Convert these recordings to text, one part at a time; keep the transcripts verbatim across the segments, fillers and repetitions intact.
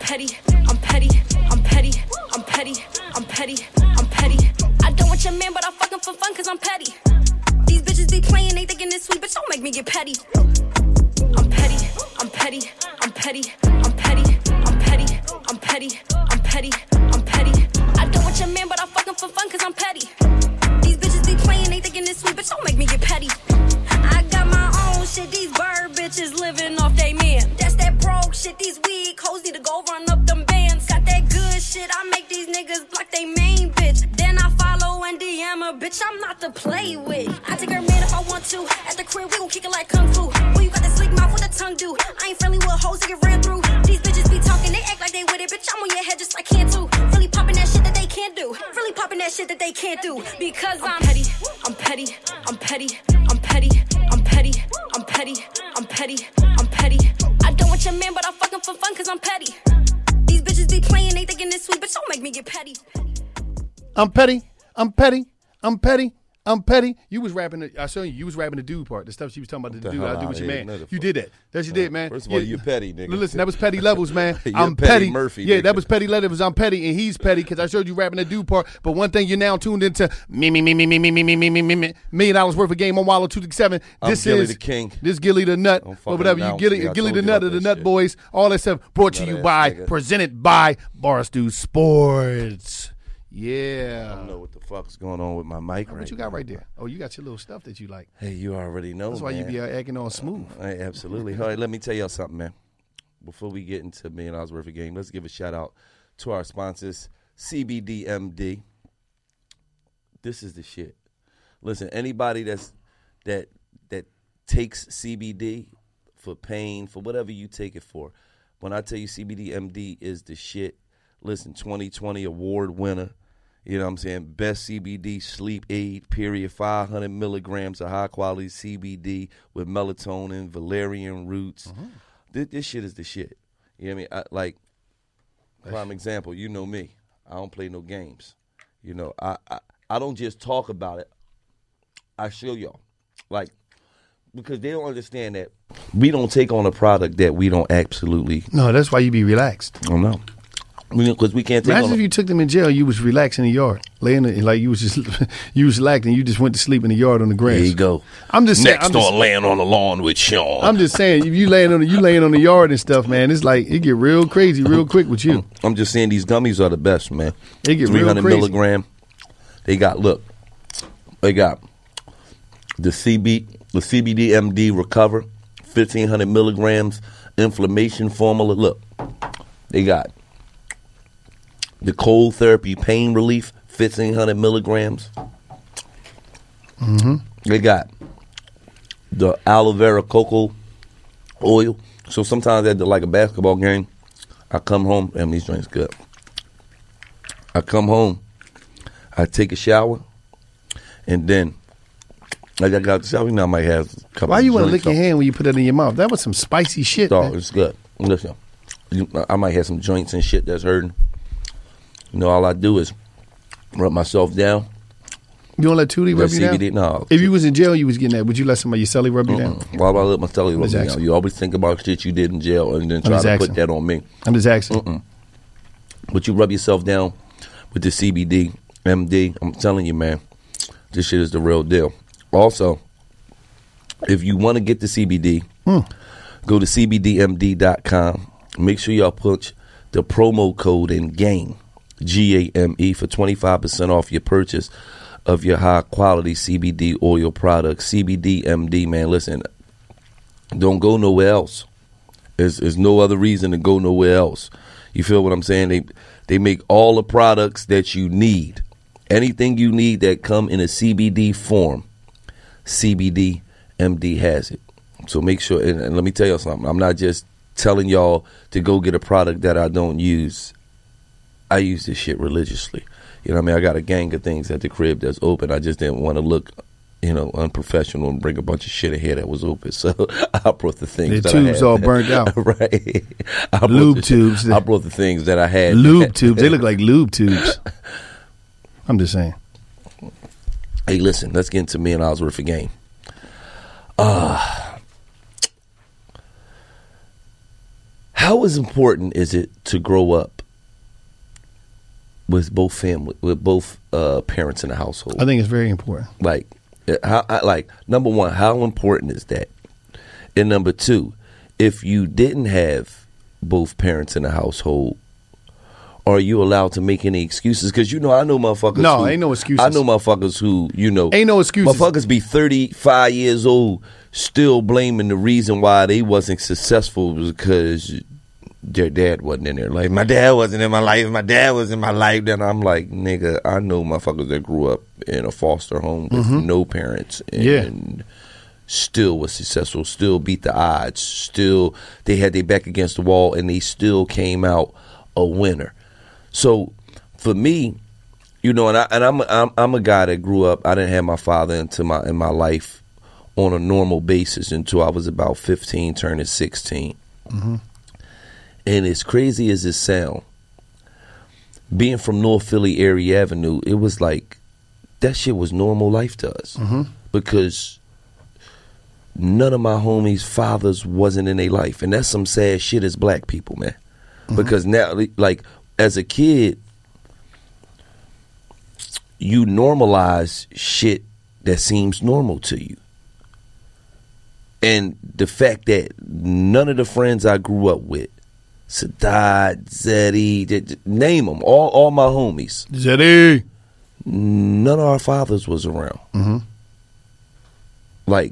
petty, I'm petty, I'm petty, I'm petty, I'm petty, I'm petty. I don't want your man, but I fuck him for fun, cause I'm petty. These bitches be playing, they thinking it's sweet, but don't make me get petty. I'm petty, I'm petty, I'm petty, I'm petty, I'm petty, I'm petty, I'm petty, I'm petty. I don't want your man, but I fuck him for fun, cause I'm petty. These bitches be playing, they thinking it's sweet, but don't make me get petty. I got my own shit, these bird bitches living off they man. That's that broke shit, these weak hoes need to go run up them bands. Got that good shit, I make these niggas block they main bitch. Then I follow and D M a bitch, I'm not to play with. I take her man if I want to. At the crib, we gon' kick it like kung fu. Well, you got that slick mouth with a tongue do. I ain't friendly with hoes that get ran through. These bitches be talking, they act like they with it. Bitch, I'm on your head just like can too. Really popping that shit that they can't do. Really popping that shit that they can't do. Because I'm petty, I'm petty, I'm petty, I'm petty, I'm petty, I'm petty, I'm petty, I'm petty. I don't want your man, but I fuck him for fun, cause I'm petty. These bitches be playing, they thinking it's sweet, but don't make me get petty. I'm petty, I'm petty, I'm petty, I'm petty. You was rapping, the, I saw you, you was rapping the dude part, the stuff she was talking about, the, the dude I do with your man. You did that. That you did, man. First of all, yeah. you're petty, nigga. Listen, that was petty levels, man. You're I'm petty petty. Murphy, yeah, nigga. that was petty levels. I'm petty, and he's petty because I showed you rapping the dude part. But one thing you're now tuned into, me, me, me, me, me, me, me, me, me, me, me, me, million dollars worth of game on Wallow two sixty-seven. This I'm Gilly is the King. This Gilly the Nut, Don't or fucking whatever you announce Gilly, me. I Gilly told the you Nut about or the that Nut shit. Boys. All that stuff brought to Nut you ass by, nigga. presented by Barstool Sports. Yeah. I don't know what the fuck's going on with my mic What right you got now. right there? Oh, you got your little stuff that you like. Hey, you already know, That's why man. you be uh, acting all smooth. Hey, absolutely. All right, let me tell y'all something, man. Before we get into million dollars worth of game, let's give a shout out to our sponsors, C B D M D. This is the shit. Listen, anybody that's that that takes C B D for pain, for whatever you take it for, when I tell you C B D M D is the shit, listen, twenty twenty award winner. You know what I'm saying? Best C B D sleep aid, period. five hundred milligrams of high-quality C B D with melatonin, valerian roots. Uh-huh. This, this shit is the shit. You know what I mean? I, like, prime example, you know me. I don't play no games. You know, I, I, I don't just talk about it. I show y'all. Like, because they don't understand that we don't take on a product that we don't absolutely. No, that's why you be relaxed. I don't know. Because we can't take Imagine on if a, you took them in jail, you was relaxing in the yard, laying in, like you was just you was relaxed and you just went to sleep in the yard on the grass. There you go. I'm just saying, Next I'm just, on laying on the lawn with Sean. I'm just saying, if you laying on the, you laying on the yard and stuff, man, it's like it get real crazy real quick with you. I'm just saying these gummies are the best, man. They get real three hundred crazy. milligram. They got look. They got the C B the C B D M D Recover, fifteen hundred milligrams inflammation formula. Look, they got the cold therapy pain relief, fifteen hundred milligrams. Mm-hmm. They got the aloe vera cocoa oil. So sometimes at the, like a basketball game, I come home, and these drinks good. I come home, I take a shower, and then like I got the shower, now I might have a couple Why of you want to joints lick your on. hand when you put it in your mouth? That was some spicy shit. Dog, man. it's good. Listen, you, I might have some joints and shit that's hurting. You know, all I do is rub myself down. You don't let Tootie Let rub you C B D, down? no. If you was in jail, you was getting that. Would you let somebody your celly rub you down? Mm-mm. Why would I let my celly rub Miz me Jackson. down? You always think about shit you did in jail and then try Miz to Jackson. put that on me. I'm just asking. Mm-mm. But you rub yourself down with the C B D, M D. I'm telling you, man, this shit is the real deal. Also, if you want to get the C B D, Hmm. go to C B D M D dot com. Make sure y'all put the promo code in GAME, G A M E, for twenty-five percent off your purchase of your high-quality C B D oil products. C B D M D, man, listen, don't go nowhere else. There's, there's no other reason to go nowhere else. You feel what I'm saying? They they make all the products that you need. Anything you need that come in a C B D form, C B D M D has it. So make sure, and, and let me tell you something. I'm not just telling y'all to go get a product that I don't use. I use this shit religiously. You know what I mean? I got a gang of things at the crib that's open. I just didn't want to look, you know, unprofessional and bring a bunch of shit in here that was open. So I brought the things The that tubes I had. all burnt out. Right. I brought Lube the shit- tubes. I brought the things that I had. Lube tubes. They look like lube tubes. I'm just saying. Hey, listen, let's get into million dollars worth of game. Uh, how is important is it to grow up with both family, with both uh, parents in the household? I think it's very important. Like, how, I, like number one, how important is that? And number two, if you didn't have both parents in the household, are you allowed to make any excuses? Because, you know, I know motherfuckers No, who, ain't no excuses. I know motherfuckers who, you know. Ain't no excuses. Motherfuckers be thirty-five years old still blaming the reason why they wasn't successful was because their dad wasn't in their life. My dad wasn't in my life. My dad was in my life. Then I'm like, nigga, I know motherfuckers that grew up in a foster home with mm-hmm. no parents. And yeah. still was successful, still beat the odds, still they had their back against the wall, and they still came out a winner. So for me, you know, and, I, and I'm, I'm I'm a guy that grew up. I didn't have my father into my in my life on a normal basis until I was about fifteen, turning sixteen. Mm-hmm. And as crazy as it sounds, being from North Philly, Erie Avenue, it was like that shit was normal life to us mm-hmm. because none of my homies' fathers wasn't in their life, and that's some sad shit as black people, man. Mm-hmm. Because now, like, as a kid, you normalize shit that seems normal to you. And the fact that none of the friends I grew up with, Sadat, Zeddy, name them, all, all my homies. Zeddy. None of our fathers was around. Mm-hmm. Like,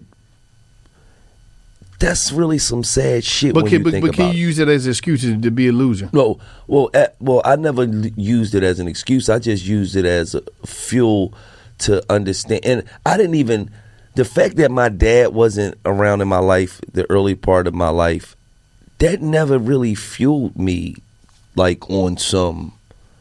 that's really some sad shit but when can, you but, think but about it. But can you use it as an excuse to be a loser? No. Well, at, well, I never used it as an excuse. I just used it as a fuel to understand. And I didn't even, the fact that my dad wasn't around in my life, the early part of my life, that never really fueled me like on some,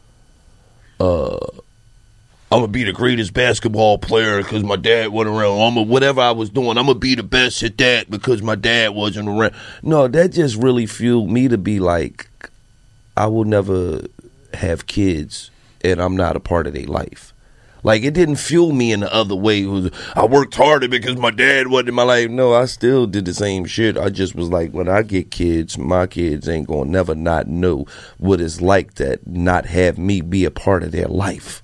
uh, I'm going to be the greatest basketball player because my dad wasn't around. I'm a, whatever I was doing, I'm going to be the best at that because my dad wasn't around. No, that just really fueled me to be like, I will never have kids and I'm not a part of their life. Like, it didn't fuel me in the other way. It was, I worked harder because my dad wasn't in my life. No, I still did the same shit. I just was like, when I get kids, my kids ain't going to never not know what it's like to not have me be a part of their life.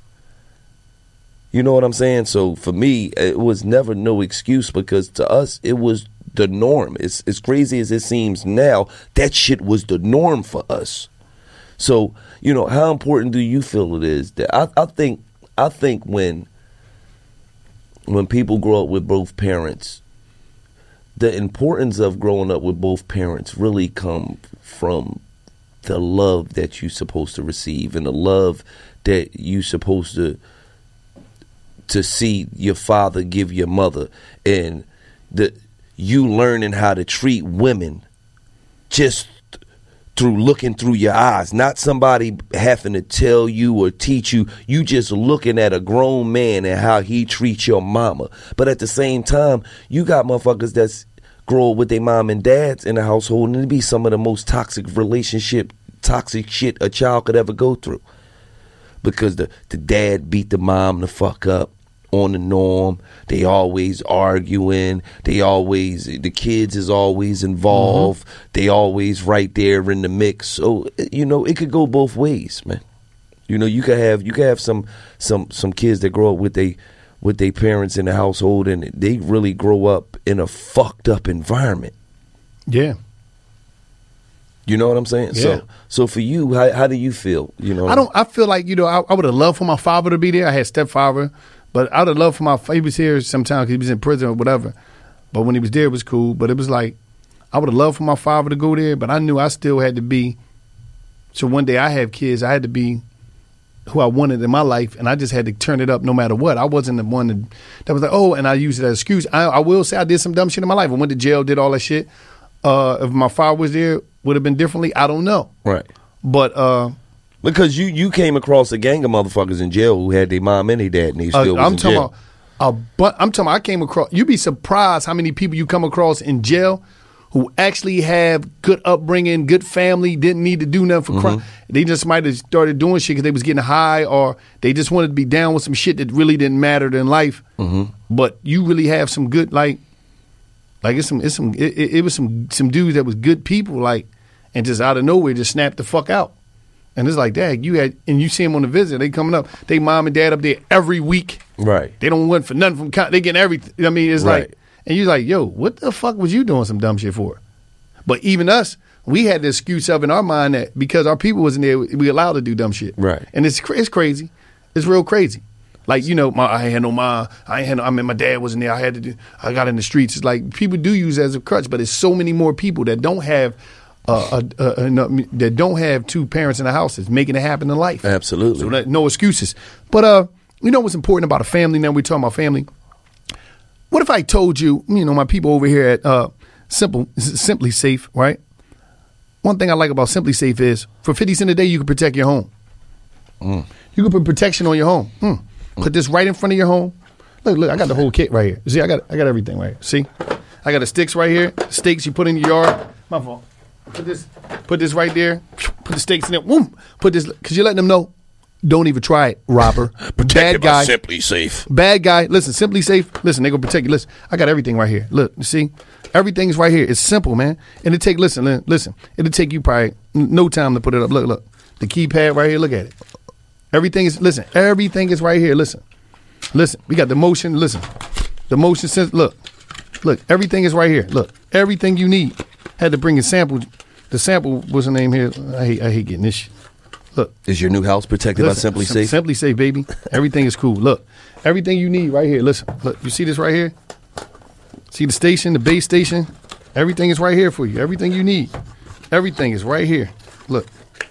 You know what I'm saying? So for me, it was never no excuse because to us, it was the norm. It's as crazy as it seems now, that shit was the norm for us. So, you know, how important do you feel it is? That I, I think I think when when people grow up with both parents, the importance of growing up with both parents really come from the love that you're supposed to receive and the love that you're supposed to to see your father give your mother, and the you learning how to treat women just through looking through your eyes, not somebody having to tell you or teach you. You just looking at a grown man and how he treats your mama. But at the same time, you got motherfuckers that's grow up with their mom and dads in the household, and it be some of the most toxic relationship, toxic shit a child could ever go through. Because the, the dad beat the mom the fuck up on the norm. They always arguing. They always, the kids is always involved. Mm-hmm. They always right there in the mix. So, you know, it could go both ways, man. You know, you could have you could have some some some kids that grow up with they with their parents in the household, and they really grow up in a fucked up environment. Yeah. You know what I'm saying? Yeah. So, so for you, how, how do you feel? You know, I don't. I feel like you know, I, I would have loved for my father to be there. I had stepfather, but I would have loved for my. He was here sometimes because he was in prison or whatever. But when he was there, it was cool. But it was like I would have loved for my father to go there, but I knew I still had to be. So one day I have kids, I had to be who I wanted in my life, and I just had to turn it up no matter what. I wasn't the one that, that was like, oh, and I used it as an excuse. I, I will say I did some dumb shit in my life. I went to jail, did all that shit. Uh, if my father was there, would have been differently. I don't know. Right. But uh, because you, you came across a gang of motherfuckers in jail who had their mom and their dad, and they still uh, was I'm in talking jail. About, uh, but I'm talking. About, I came across. You'd be surprised how many people you come across in jail who actually have good upbringing, good family, didn't need to do nothing for crime. Mm-hmm. They just might have started doing shit because they was getting high, or they just wanted to be down with some shit that really didn't matter in life. Mm-hmm. But you really have some good, like, like it's some, it's some, it, it was some, some dudes that was good people, like, and just out of nowhere just snap the fuck out. And it's like, Dad, you had, and you see them on the visit, they coming up, they mom and dad up there every week. Right. They don't want for nothing from, they getting everything. I mean, it's Right. like, and you're like, yo, what the fuck was you doing some dumb shit for? But even us, we had the excuse of in our mind that because our people wasn't there, we allowed to do dumb shit. Right. And it's it's crazy. It's real crazy. Like, you know, my, I ain't had no mom. I ain't had no, I mean, my dad wasn't there. I had to do, I got in the streets. It's like people do use it as a crutch, but there's so many more people that don't have, uh, a, a, a, no, that don't have two parents in the house that's making it happen in life. Absolutely. So that, no excuses. But, uh, you know what's important about a family now? We're talking about family. What if I told you, you know, my people over here at uh, Simple, Simply Safe, right? One thing I like about Simply Safe is for fifty cents a day, you can protect your home. Mm. You can put protection on your home. Mm. Put this right in front of your home. Look, look, I got the whole kit right here. See, I got I got everything right here. See? I got the sticks right here. Stakes you put in your yard. My fault. Put this put this right there. Put the stakes in there. Boom. Put this, because you're letting them know, don't even try it, robber. Bad guy. Simply Safe. Bad guy. Listen, Simply Safe. Listen, they gonna protect you. Listen, I got everything right here. Look, you see? Everything's right here. It's simple, man. And it take, listen, li- listen. It'll take you probably no time to put it up. Look, look. The keypad right here. Look at it. Everything is, listen, everything is right here. Listen. Listen. We got the motion. Listen. The motion sense. Look. Look. Everything is right here. Look. Everything you need. Had to bring a sample. The sample, what's the name here? I hate, I hate getting this shit. Look. Is your new house protected Listen, by Simply Sim- Safe? Simply Safe, baby. Everything is cool. Look. Everything you need right here. Listen. Look. You see this right here? See the station, the base station? Everything is right here for you. Everything you need. Everything is right here. Look.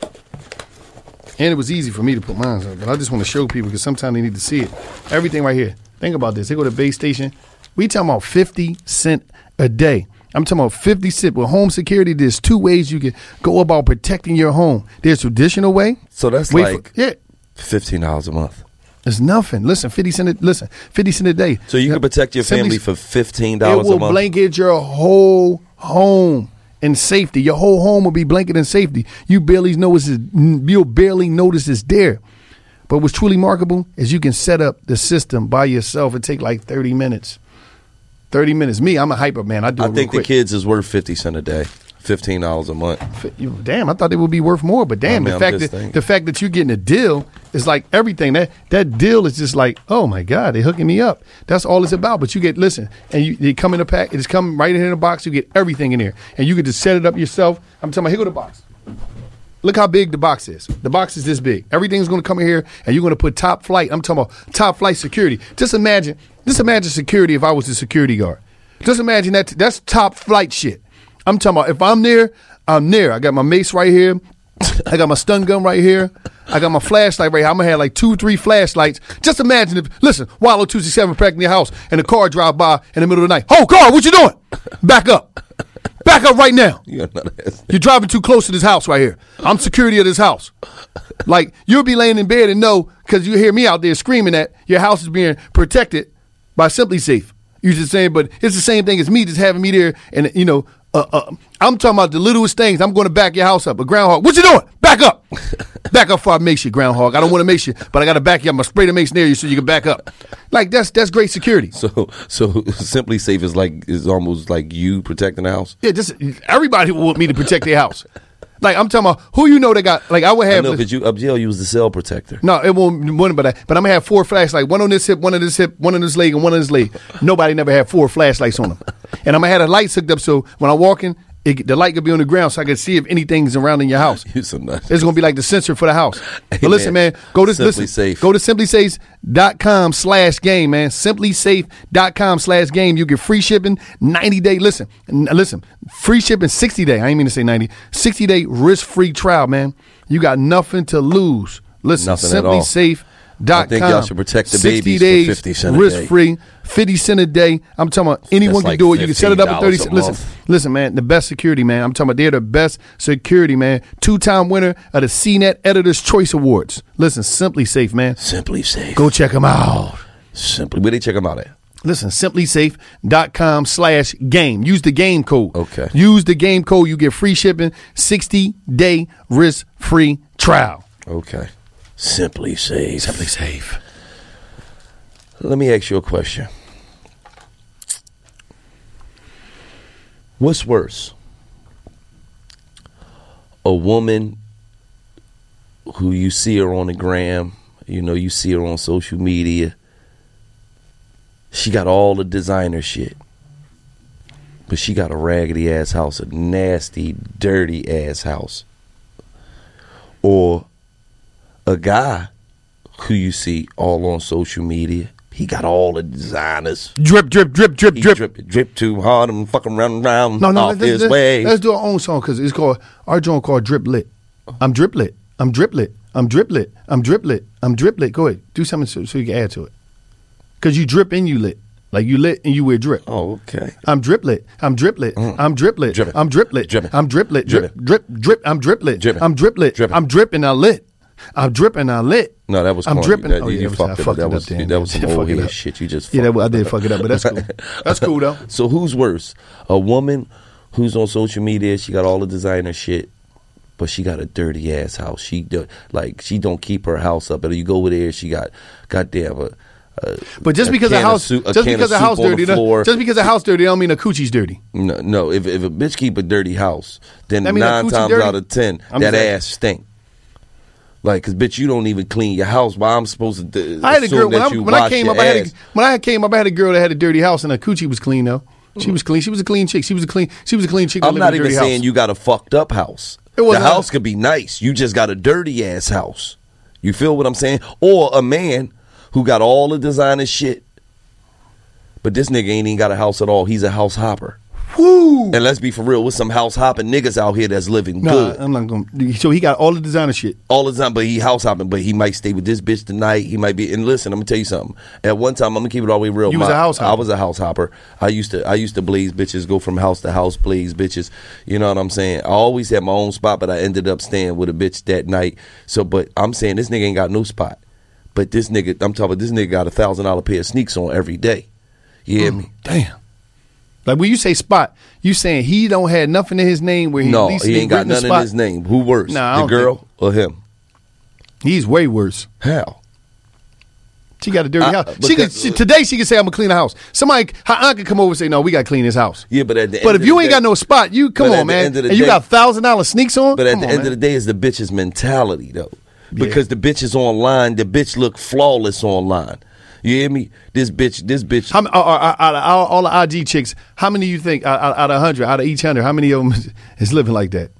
And it was easy for me to put mine up, but I just want to show people because sometimes they need to see it. Everything right here. Think about this. They go to the base station. We talking about fifty cents a day. I'm talking about fifty cents. With home security, there's two ways you can go about protecting your home. There's traditional way. So that's Wait like for, yeah. fifteen dollars a month. It's nothing. Listen, fifty cent. A, listen, fifty cent a day. So you can protect your Simply- family for fifteen It dollars a will month? blanket your whole home in safety. Your whole home will be blanketed in safety. You barely notice it, you'll barely notice it's there. But what's truly remarkable is you can set up the system by yourself. It take like thirty minutes. thirty minutes. Me, I'm a hyper man. I do it I real think the quick. kids is worth fifty cents a day. fifteen dollars a month. You- Damn, I thought they would be worth more, but damn, I mean, the I'm fact just that thinking. the fact that you're getting a deal is like everything. That that deal is just like, oh my God, they're hooking me up. That's all it's about. But you get listen, and you they come in a pack. It's come right in a box. You get everything in there, and you can just set it up yourself. I'm talking about, here go the box. Look how big the box is. The box is this big. Everything's going to come in here, and you're going to put top flight. I'm talking about top flight security. Just imagine, just imagine security if I was the security guard. Just imagine that. That's top flight shit. I'm talking about if I'm there, I'm there. I got my mace right here. I got my stun gun right here. I got my flashlight right here. I'm going to have like two, three flashlights. Just imagine if, listen, Wallow two sixty-seven back in your house and a car drive by in the middle of the night. Oh, car, what you doing? Back up. Back up right now. You're not asking. You're driving too close to this house right here. I'm security of this house. Like, you'll be laying in bed and know, because you hear me out there screaming that your house is being protected by Simply Safe. You just saying, but it's the same thing as me just having me there and, you know, Uh, uh, I'm talking about the littlest things. I'm going to back your house up. A groundhog. What you doing? Back up. Back up before I mace you, groundhog. I don't want to mace you, but I got to back you up. I'm going to spray the mace near you so you can back up. Like, that's that's great security. So, so Simply Safe is like is almost like you protecting the house. Yeah, just everybody will want me to protect their house. Like, I'm talking about who you know that got, like, I would I have. know because you up jail, you was the cell protector. No, it won't, won't but, I, but I'm going to have four flashlights, one on this hip, one on this hip, one on this leg, and one on this leg. Nobody never had four flashlights on them. And I'm going to have the lights hooked up so when I walk in, It, the light could be on the ground so I can see if anything's around in your house. You so nuts. It's going to be like the sensor for the house. Hey, But listen, man, man, go to Simply listen, Safe. Go to simply safe dot com slash game, man. simply safe dot com slash game. You get free shipping, ninety day. Listen, n- listen, free shipping, sixty day. I ain't mean to say ninety. sixty day risk free trial, man. You got nothing to lose. Listen, Nothing at simply all. safe dot com. I think y'all should protect the sixty babies for days, fifty cents a risk day. free, fifty cent a day. I'm talking about anyone That's can like do it. You can set it up at thirty. fifteen Listen, dollars a month. listen, man. The best security, man. I'm talking about they're the best security, man. Two time winner of the C net Editor's Choice Awards. Listen, Simply Safe, man. Simply Safe. Go check them out. Simply. Where they check them out at? Listen, simply safe dot com slash game. Use the game code. Okay. Use the game code. You get free shipping, sixty day risk free trial. Okay. Simply Safe. Simply Safe. Let me ask you a question. What's worse? a woman who you see her on the gram, you know, you see her on social media. She got all the designer shit. But she got a raggedy ass house, a nasty, dirty ass house. Or a guy who you see all on social media. He got all the designers. Drip, drip, drip, drip, He drip. drip, drip too hard and fucking run around No, no, off let's, his let's, way. let's do our own song because it's called, our joint called Drip Lit. I'm Drip Lit. I'm Drip Lit. I'm Drip Lit. I'm Drip Lit. I'm Drip Lit. Go ahead. Do something so, so you can add to it. Because you drip and you lit. Like you lit and you wear drip. Oh, okay. I'm drip lit. I'm drip lit. Mm. I'm drip lit. Drippin'. I'm drip lit. Drippin'. I'm drip lit. Drip, Drippin'. drip, drip. I'm drip lit. Drippin'. I'm drip lit. Drippin'. I'm dripping. I lit. I'm dripping. I lit. No, that was I'm corny. dripping. That, oh, you, yeah, you was, fucked I it. fucked That it was up. Damn. that was some Did old fuck it head up. shit. You just Yeah, fucked that, I it did up. fuck it up, but that's cool. That's cool though. So who's worse? A woman who's on social media, she got all the designer shit, but she got a dirty ass house. She do, like she don't keep her house up. But you go over there, she got goddamn a. a But just a because the can of house, soup- a just can because of the house soup on dirty, the floor. just because the house dirty, don't mean the coochie's dirty. No, no. If if a bitch keep a dirty house, then That mean the nine coochie times dirty? out of ten, I'm that saying. ass stink. Like, cause bitch, you don't even clean your house. Why I'm supposed to? Uh, I had a girl assume when, that I, you when I wash came your up. I had a, ass? when I came up, I had a girl that had a dirty house and her coochie was clean though. She was clean. She was a clean chick. She was a clean. She was a clean chick. that I'm lived not in a even dirty saying house. you got a fucked up house. It The wasn't- house could be nice. You just got a dirty ass house. You feel what I'm saying? Or a man who got all the designer shit, but this nigga ain't even got a house at all. He's a house hopper. Woo! And let's be for real, with some house hopping niggas out here that's living Nah, good I'm not going. So he got all the designer shit. all the time, but he house hopping. But he might stay with this bitch tonight. He might be. And listen, I'm gonna tell you something. At one time, I'm gonna keep it all the way real. You was a house hopper. I was a house hopper. I used to. I used to blaze bitches, go from house to house, blaze bitches. You know what I'm saying? I always had my own spot, but I ended up staying with a bitch that night. So, but I'm saying this nigga ain't got no spot. But this nigga, I'm talking about this nigga got a thousand dollar pair of sneaks on every day. You hear me? Damn. Like when you say spot, you saying he don't have nothing in his name where he No, at least he ain't got written the nothing in spot? his name. Who worse, Nah, I the don't girl think- or him? He's way worse. How? She got a dirty I- house. She could, because- she, today she could say I'm gonna clean the house. Somebody, her aunt could come over and say, no, we gotta clean this house. Yeah, but at the But end if of you the ain't day- got no spot, you come But at on, the man. end of the And you day- got thousand dollar sneaks on. But at Come the on, end man. of the day, it's the bitch's mentality, though. Yeah. Because the bitch is online, the bitch look flawless online. You hear me? This bitch, this bitch. How, uh, uh, out of all, all the I G chicks, how many do you think out, out, out of hundred, out of each hundred, how many of them is living like that?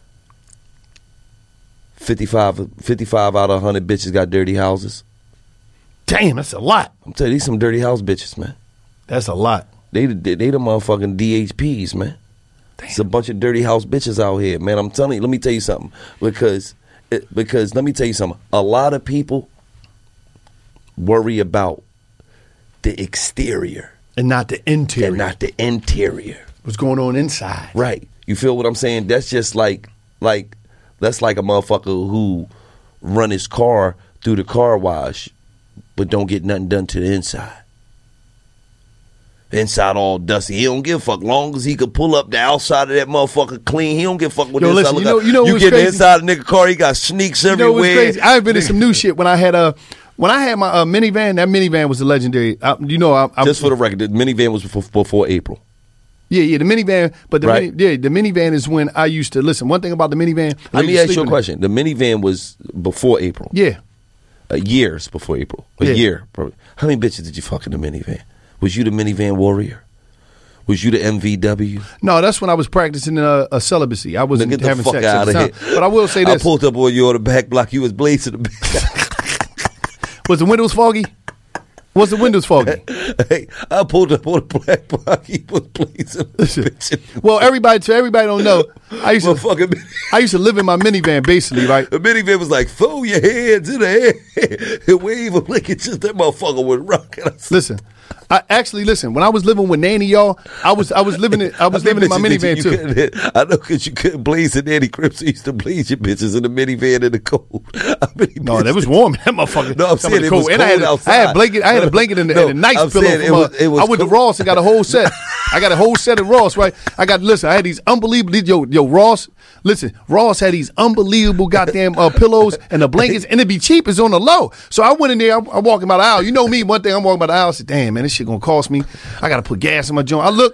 fifty-five, fifty-five out of one hundred bitches got dirty houses. Damn, that's a lot. I'm telling you, these some dirty house bitches, man. That's a lot. They they, they the motherfucking D H Ps, man. It's a bunch of dirty house bitches out here, man. I'm telling you. Let me tell you something. Because it, because let me tell you something. A lot of people worry about the exterior And not the interior. and not the interior. What's going on inside. Right. You feel what I'm saying? That's just like like that's like a motherfucker who run his car through the car wash but don't get nothing done to the inside. The inside all dusty. He don't give a fuck. Long as he could pull up the outside of that motherfucker clean, he don't give a fuck what Yo, the inside listen, look you know- like. you know You what's get the crazy? inside of the nigga car, he got sneaks You know everywhere. what's crazy? I've been in some new shit when I had a when I had my uh, minivan. That minivan was a legendary. I, you know, I, I, Just for the record, the minivan was before, before April. yeah, yeah, the minivan. But the Right. mini, yeah, the minivan is when I used to listen. One thing about the minivan. I Let me used to ask sleep you a in it. question. The minivan was before April. Yeah, Uh, years before April. A Yeah. year, probably. How many bitches did you fuck in the minivan? Was you the minivan warrior? Was you the M V W? no, that's when I was practicing uh, a celibacy. I wasn't Get the having fuck sex at out the of time. here. But I will say I this: pulled up on you on the back block. You was blazing the back. was the windows foggy? Was the windows foggy? Hey, I pulled up on the black block. He was blazing the bitch. Well, everybody, so everybody don't know. I used to, Motherfucking I used to live in my minivan, basically, right? the minivan was like, throw your hands in the air and wave them like it's just that motherfucker was rocking. I said, Listen, I actually listen. When I was living with Nanny, y'all, I was I was living in I was living in my bitches that minivan you too. couldn't hit. I know because you couldn't blaze in Nanny Crib, so you used to blaze your bitches in the minivan in the cold. How many No, bitches that was did- warm. That motherfucker. No, I'm Some saying of the it was and I had, cold a- outside. I had blanket. I had a blanket and, No, and a nice I'm pillow. saying it From, uh, was- it was I went to cold. Ross and got a whole set. I got a whole set of Ross. Right. I got listen. I had these unbelievable. Yo, yo, Ross. Listen, Ross had these unbelievable goddamn uh, pillows and the blankets, and it'd be cheap. It's on the low. So I went in there. I'm, I'm walking by the aisle. You know me. One thing I'm walking by the aisle. I said, "Damn, man, this shit gonna cost me. I gotta put gas in my joint." I look.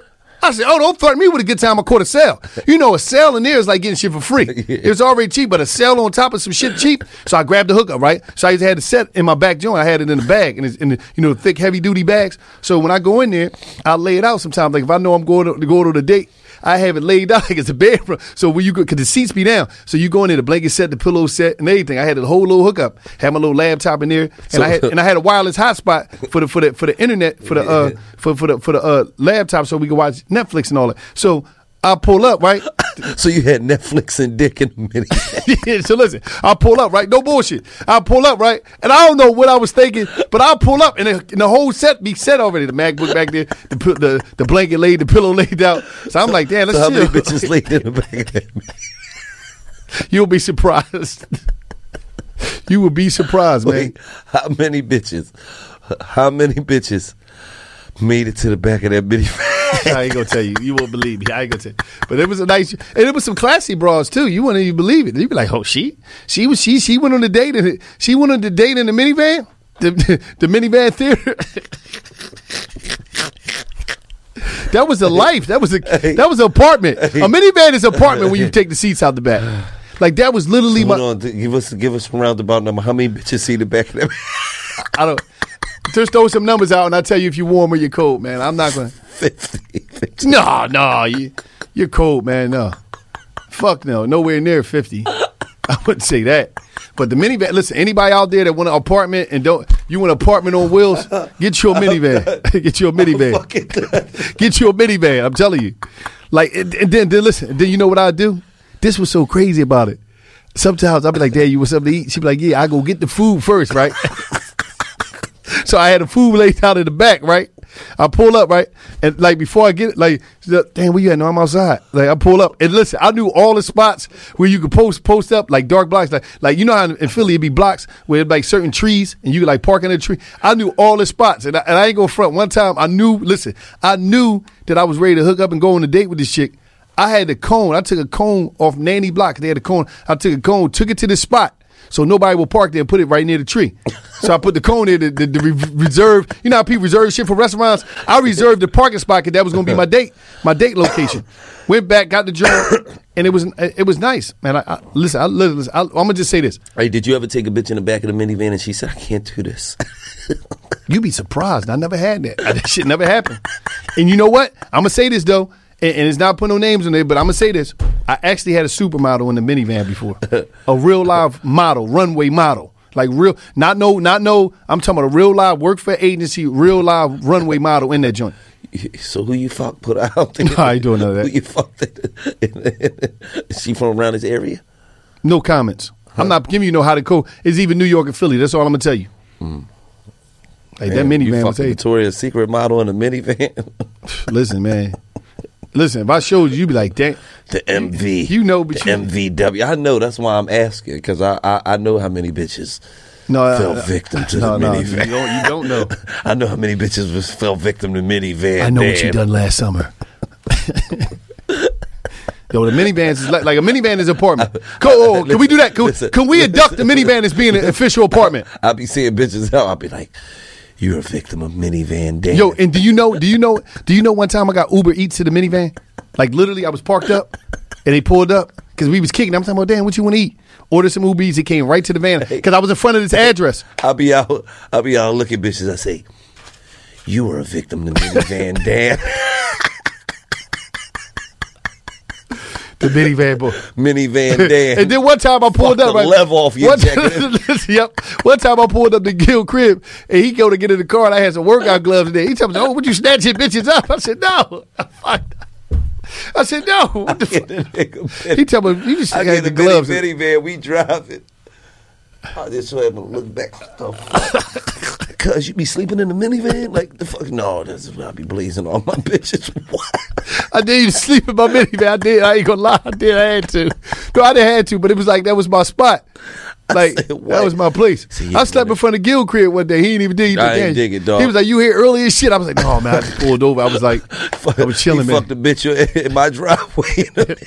I said, oh, don't threaten me with a good time. I caught a sale. You know, a sale in there is like getting shit for free. It was already cheap, but a sale on top of some shit cheap. So I grabbed the hookup, right? So I just had the set in my back joint. I had it in the bag, in the, in the you know, thick, heavy duty bags. So when I go in there, I lay it out sometimes. Like if I know I'm going to, to go to the date, I have it laid out like it's a bedroom. So when you go, because the seats be down. So you go in there, the blanket set, the pillow set, and everything. I had the whole little hookup. Had my little laptop in there, and So- I had and I had a wireless hotspot for the for the for the internet for the uh for for the for the uh laptop, so we could watch Netflix and all that. So I pull up, right? So you had Netflix and dick in the minivan. Yeah, so listen, I pull up, right? No bullshit. I pull up, right? And I don't know what I was thinking, but I pull up, and the, and the whole set be set already. The MacBook back there, the pi- the, the blanket laid, the pillow laid out. So I'm like, damn, let's So how many chill. bitches laid in the back of that? You'll be surprised. You will be surprised, man. Wait, how many bitches? How many bitches made it to the back of that minivan? I ain't gonna tell you. You won't believe me. I ain't gonna tell you. But it was a nice, and it was some classy bras too. You wouldn't even believe it. You'd be like, oh, she, she was, she, she went on the date, and she went on the date in the minivan, the, the, the minivan theater. That was a life. That was a, that was an apartment. A minivan is an apartment when you take the seats out the back. Like that was literally Hold my. on, give us give us some roundabout number. How many bitches see the back of that? I don't. Just throw some numbers out, and I'll tell you if you're warm or you're cold, man. I'm not gonna. fifty, fifty. No, no, you, you're cold, man. No, fuck no, nowhere near fifty. I wouldn't say that. But the minivan. Listen, anybody out there that want an apartment and don't, you want an apartment on wheels? Get you a minivan. Get you a minivan. Get you a minivan. I'm telling you. Like, and, and then, then listen. Then you know what I do? This was so crazy about it. Sometimes I'll be like, Dad, you want something to eat? She'd be like, yeah, I go get the food first, right? So I had the food laid out in the back, right? I pull up, right? And like before I get it, like, she's like, damn, where you at? No, I'm outside. Like I pull up and listen, I knew all the spots where you could post post up, like dark blocks. Like, like you know how in Philly it'd be blocks where it'd be like certain trees and you could like park in a tree. I knew all the spots. And I, and I ain't gonna front. One time I knew, listen, I knew that I was ready to hook up and go on a date with this chick. I had the cone. I took a cone off Nanny Block. They had a cone. I took a cone, took it to the spot. So nobody will park there and put it right near the tree. So I put the cone there, the, the, the reserve. You know how people reserve shit for restaurants? I reserved the parking spot because that was going to be my date, my date location. Went back, got the joint, and it was it was nice, man. I, I, listen, I, listen I, I'm going to just say this. Hey, did you ever take a bitch in the back of the minivan and she said, I can't do this? You'd be surprised. I never had that. That shit never happened. And you know what? I'm going to say this, though. And, and it's not putting no names on there, but I'm going to say this. I actually had a supermodel in the minivan before. A real live model, runway model. Like real, not no, not no, I'm talking about a real live work for agency, real live runway model in that joint. So who you fuck put out there? No, I ain't doing none of that. Who you fucked? Is she from around this area? No comments. Huh? I'm not giving you no how to go. It's even New York and Philly. That's all I'm going to tell you. Mm. Like Man, that you minivan fucked was Victoria's Secret model in a minivan. Listen, man. Listen, if I showed you, you'd be like, damn. The M V. You know, but the you, M V W. I know. That's why I'm asking, because I, I, I know how many bitches no, fell uh, victim to no, the no, minivan. You don't, you don't know. I know how many bitches was, fell victim to minivan. I know Damn. what you done last summer. Yo, the minivans is like, like a minivan is an apartment. Go, oh, can we do that? Can, Listen. can we induct the minivan as being an official apartment? I'll be seeing bitches out. I'll be like, you're a victim of minivan. Damn. Yo, and do you know? Do you know? Do you know? One time I got Uber Eats to the minivan. Like literally, I was parked up, and they pulled up because we was kicking. I'm talking about, damn, what you want to eat? Order some Uber Eats. It came right to the van because I was in front of this address. I'll be out. I'll be out looking bitches. I say, you were a victim of the minivan, Dan. The minivan boy. Minivan Dan. And then one time I pulled Fuck up. the Right, lev off your one, jacket. Yep. One time I pulled up to Gil crib, and he go to get in the car, and I had some workout gloves in there. He told me, "Oh, would you snatch your bitches up?" I said, "No." I said, "No." What the fuck? He told me, "You just I had get the the gloves." mini, minivan. We drive it. I just so happen to look back. Cause you be sleeping in the minivan? Like the fuck? No, that's I be blazing all my bitches. What? I did you to sleep in my minivan. I did. I ain't gonna lie. I did. I had to. No, I didn't have to, but it was like that was my spot. Like said, that was my place. See, I slept in front of Gil crib one day. He didn't even dig it. I ain't dig it, dog. He was like, "You here early as shit." I was like, "No, man." I just pulled over. I was like, I was chilling, he man. Fucked the bitch in my driveway.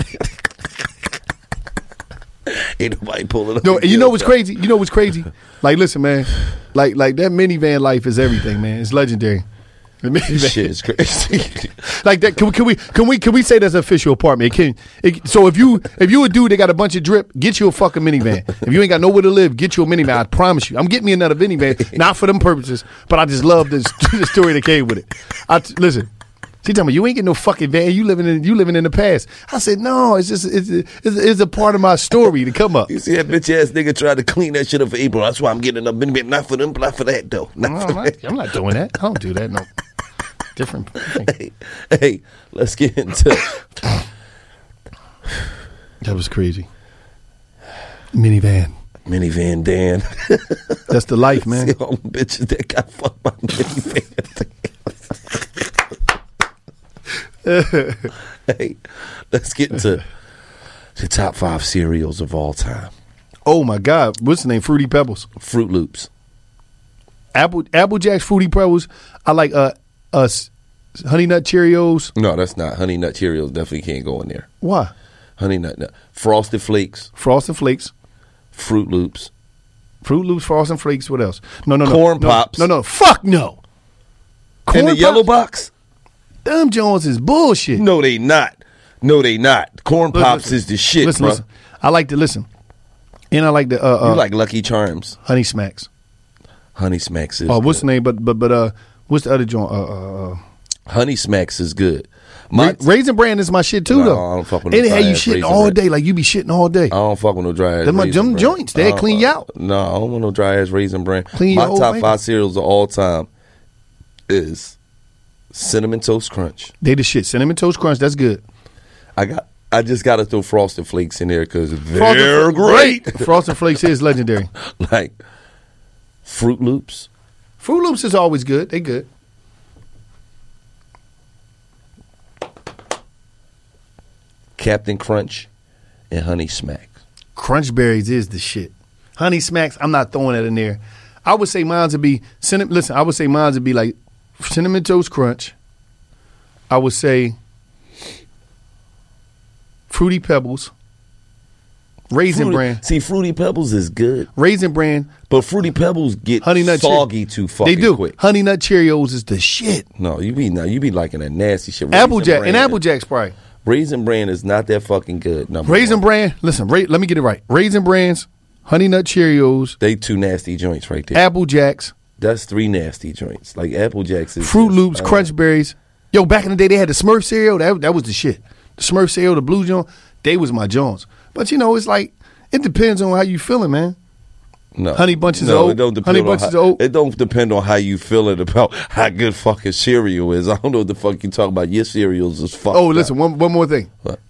Ain't nobody pulling up. No, and you know what's crazy? You know what's crazy? Like, listen, man. Like, like that minivan life is everything, man. It's legendary. This shit is crazy. Like that. Can, can we? Can we? Can we say that's an official apartment? It can, it, so if you if you a dude that got a bunch of drip, get you a fucking minivan. If you ain't got nowhere to live, get you a minivan. I promise you, I'm getting me another minivan, not for them purposes, but I just love this the story that came with it. I t- listen. She told me you ain't getting no fucking van. You living in you living in the past. I said no. It's just it's it's, it's a part of my story to come up. You see that bitch ass nigga tried to clean that shit up for April. That's why I'm getting a minivan. Not for them, but not for that though. Not No, for I'm, not, that. I'm not doing that. I don't do that. No. Different. Hey, hey, let's get into That was crazy. Minivan. Minivan Dan. That's the life, man. See all the bitches that got fucked by minivan. Hey, let's get into the top five cereals of all time. Oh my God, what's the name? Fruity Pebbles, Fruit Loops. Apple Apple Jacks, Fruity Pebbles. I like uh uh Honey Nut Cheerios. No, that's not. Honey Nut Cheerios definitely can't go in there. Why? Honey Nut, Nut. Frosted Flakes, Frosted Flakes, Fruit Loops, Fruit Loops, Frosted Flakes. What else? No, no, no. Corn no, Pops. No, no. Fuck no. and the Corn yellow Pops? box. Them Jones is bullshit. No, they not. No, they not. Corn Listen, Pops listen. is the shit, Listen, bro. listen. I like to listen, and I like the uh, uh You like Lucky Charms. Honey Smacks. Honey Smacks is Oh, what's good. the name? But but but uh, what's the other joint? Uh, uh, uh Honey Smacks is good. My, Ra- Raisin Bran is my shit too, No, though. I don't fuck with And no it had you dry-ass shitting Raisin all Bran. day, like you be shitting all day. I don't fuck with no dry ass Them my- Raisin them Bran. joints, they I don't- clean you out. No, I don't want no dry ass Raisin Bran. Clean My your whole top thing. five cereals of all time is Cinnamon Toast Crunch. They the shit. Cinnamon Toast Crunch, that's good. I got. I just got to throw Frosted Flakes in there because they're Frosted Fl- great. Frosted Flakes is legendary. Like Fruit Loops. Fruit Loops is always good. They good. Captain Crunch, and Honey Smacks. Crunch Berries is the shit. Honey Smacks, I'm not throwing that in there. I would say mine would be cinnamon. Listen, I would say mine would be like Cinnamon Toast Crunch. I would say Fruity Pebbles, Raisin Fruity- Bran, See, Fruity Pebbles is good, Raisin Bran, but Fruity Pebbles get Honey Nut Cheer- soggy too fucking They do. quick. Honey Nut Cheerios is the shit. No, you be no, you be liking that nasty shit. Applejack Bran- and Applejack Sprite. Raisin Bran is not that fucking good. Number Raisin one. Bran. Listen, ra- let me get it right. Raisin Brans, Honey Nut Cheerios, They two nasty joints right there. Apple Jacks, That's three nasty joints. Like Applejacks is Fruit just- Loops, uh, Crunch Berries. Yo, back in the day, they had the Smurf cereal. That that was the shit. The Smurf cereal, the Blue Joint, they was my Jones. But you know, it's like it depends on how you feeling, man. No, Honey Bunches no, of it don't Oat. depend Honey on Bunches how, of Oat. It don't depend on how you feeling about how good fucking cereal is. I don't know what the fuck you talking about. Your cereals is fucked. Oh, up. listen, one one more thing. What?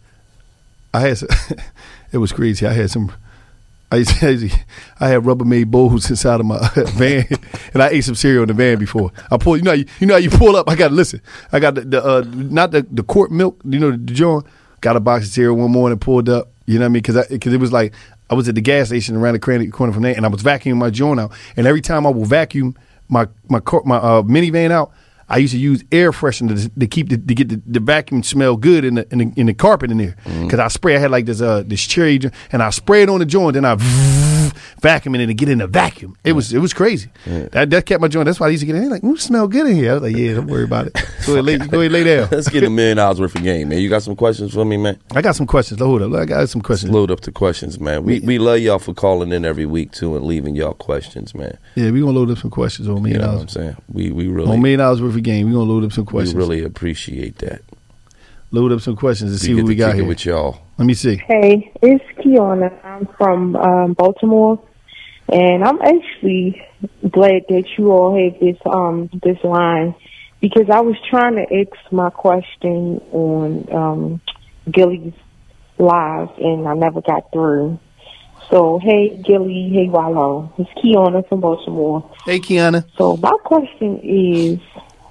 I had some, it was crazy. I had some. I used to, I had Rubbermaid bowls inside of my van, and I ate some cereal in the van before. I pulled, you know, how you, you know how you pull up. I got to listen. I got the, the uh, not the the quart milk, you know, the joint. Got a box of cereal one morning, pulled up. You know what I mean? Because because it was like I was at the gas station around the corner corner from there, and I was vacuuming my joint out. And every time I would vacuum my my car, my uh, minivan out, I used to use air freshener to, to keep the, to get the, the vacuum smell good in the in the, in the carpet in there. Because I spray, I had like this uh this cherry, jo- and I spray it on the joint, then I vacuum it and get in the vacuum. It was it was crazy. That that kept my joint. That's why I used to get in. Like, ooh, smell good in here. I was like, yeah, don't worry about it. Go ahead, lay, go ahead, lay down. Let's get a million dollars worth of game, man. You got some questions for me, man? I got some questions. Hold up, I got some questions. Load up the questions, man. We we love y'all for calling in every week too and leaving y'all questions, man. Yeah, we gonna load up some questions on You million know what dollars. I'm saying? We we On really million dollars worth of game, we gonna load up some we questions. really appreciate that. Load up some questions and see we what get we to got kick it here. with y'all. Let me see. Hey, it's Kiana. I'm from um, Baltimore, and I'm actually glad that you all have this um this line because I was trying to ask my question on um, Gilly's live, and I never got through. So, hey, Gilly, hey, Wallow. It's Kiana from Baltimore. Hey, Kiana. So my question is,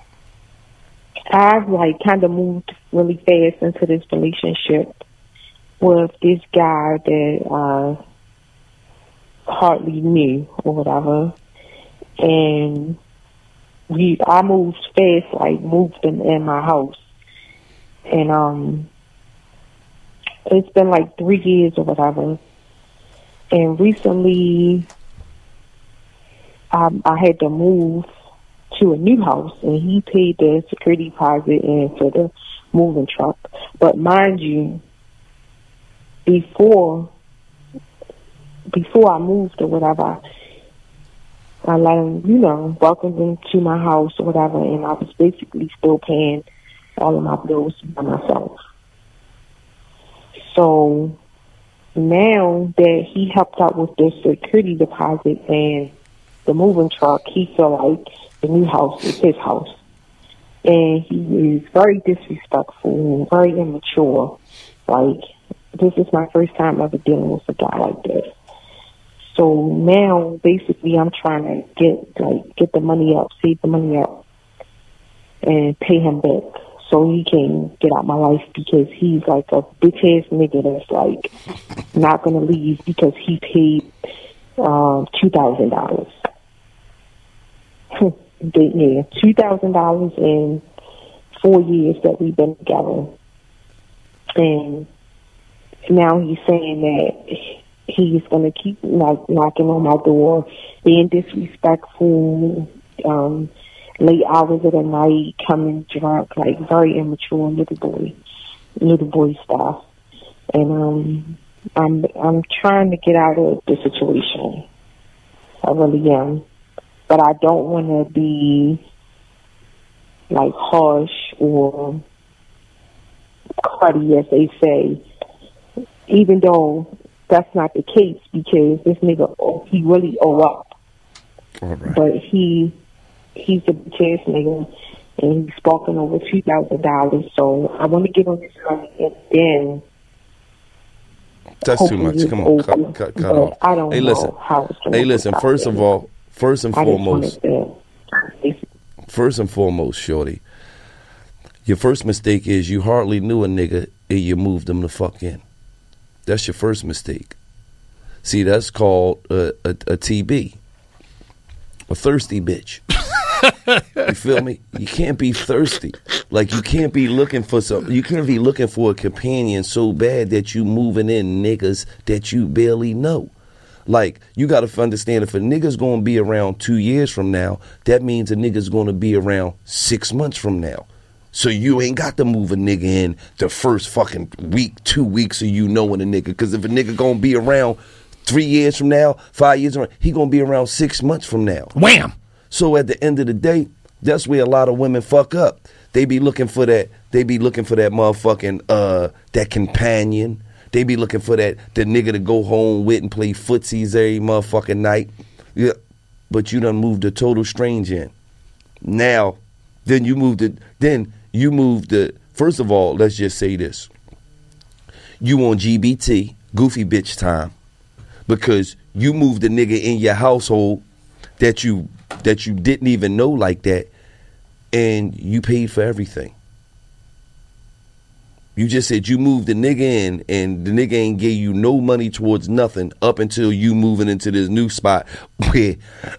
I've like kind of moved really fast into this relationship with this guy that I hardly knew or whatever, and we I moved fast, like moved in, in my house, and um, it's been like three years or whatever, and recently, I, I had to move to a new house, and he paid the security deposit and for the moving truck. But mind you, before before I moved or whatever, I let him, you know, welcome him to my house or whatever, and I was basically still paying all of my bills by myself. So now that he helped out with the security deposit and the moving truck, he feel like the new house is his house. And he is very disrespectful and very immature. Like, this is my first time ever dealing with a guy like this. So now, basically, I'm trying to get, like, get the money up, save the money up, and pay him back so he can get out my life, because he's like a bitch-ass nigga that's, like, not going to leave because he paid um, two thousand dollars. Yeah, two thousand dollars in four years that we've been together. And now he's saying that he's going to keep like knocking on my door, being disrespectful, um, late hours of the night, coming drunk, like very immature little boy, little boy stuff. And um, I'm I'm trying to get out of the situation. I really am. But I don't want to be, like, harsh or cruddy, as they say, even though that's not the case, because this nigga, oh, he really owe up. All right. But he he's a bitch-ass nigga, and he's sparking over two thousand dollars, so I want to give him this money, and then... That's too much. Come on, cut, cut, cut off. I don't hey, know listen. how it's Hey, listen, first of all, First and foremost, first and foremost, shorty, your first mistake is you hardly knew a nigga and you moved him the fuck in. That's your first mistake. See, that's called a, a, a T B, a thirsty bitch. You feel me? You can't be thirsty. Like, you can't be looking for some. You can't be looking for a companion so bad that you moving in niggas that you barely know. Like, you got to understand, if a nigga's going to be around two years from now, that means a nigga's going to be around six months from now. So you ain't got to move a nigga in the first fucking week, two weeks of you knowing a nigga. Because if a nigga going to be around three years from now, five years from now, he going to be around six months from now. Wham! So at the end of the day, that's where a lot of women fuck up. They be looking for that, they be looking for that motherfucking, uh, that companion. They be looking for that the nigga to go home with and play footsies every motherfucking night. Yeah, but you done moved a total stranger in. Now, then you moved it. Then you moved the. First of all, let's just say this: you on G B T, goofy bitch time, because you moved a nigga in your household that you that you didn't even know like that, and you paid for everything. You just said you moved the nigga in, and the nigga ain't gave you no money towards nothing up until you moving into this new spot where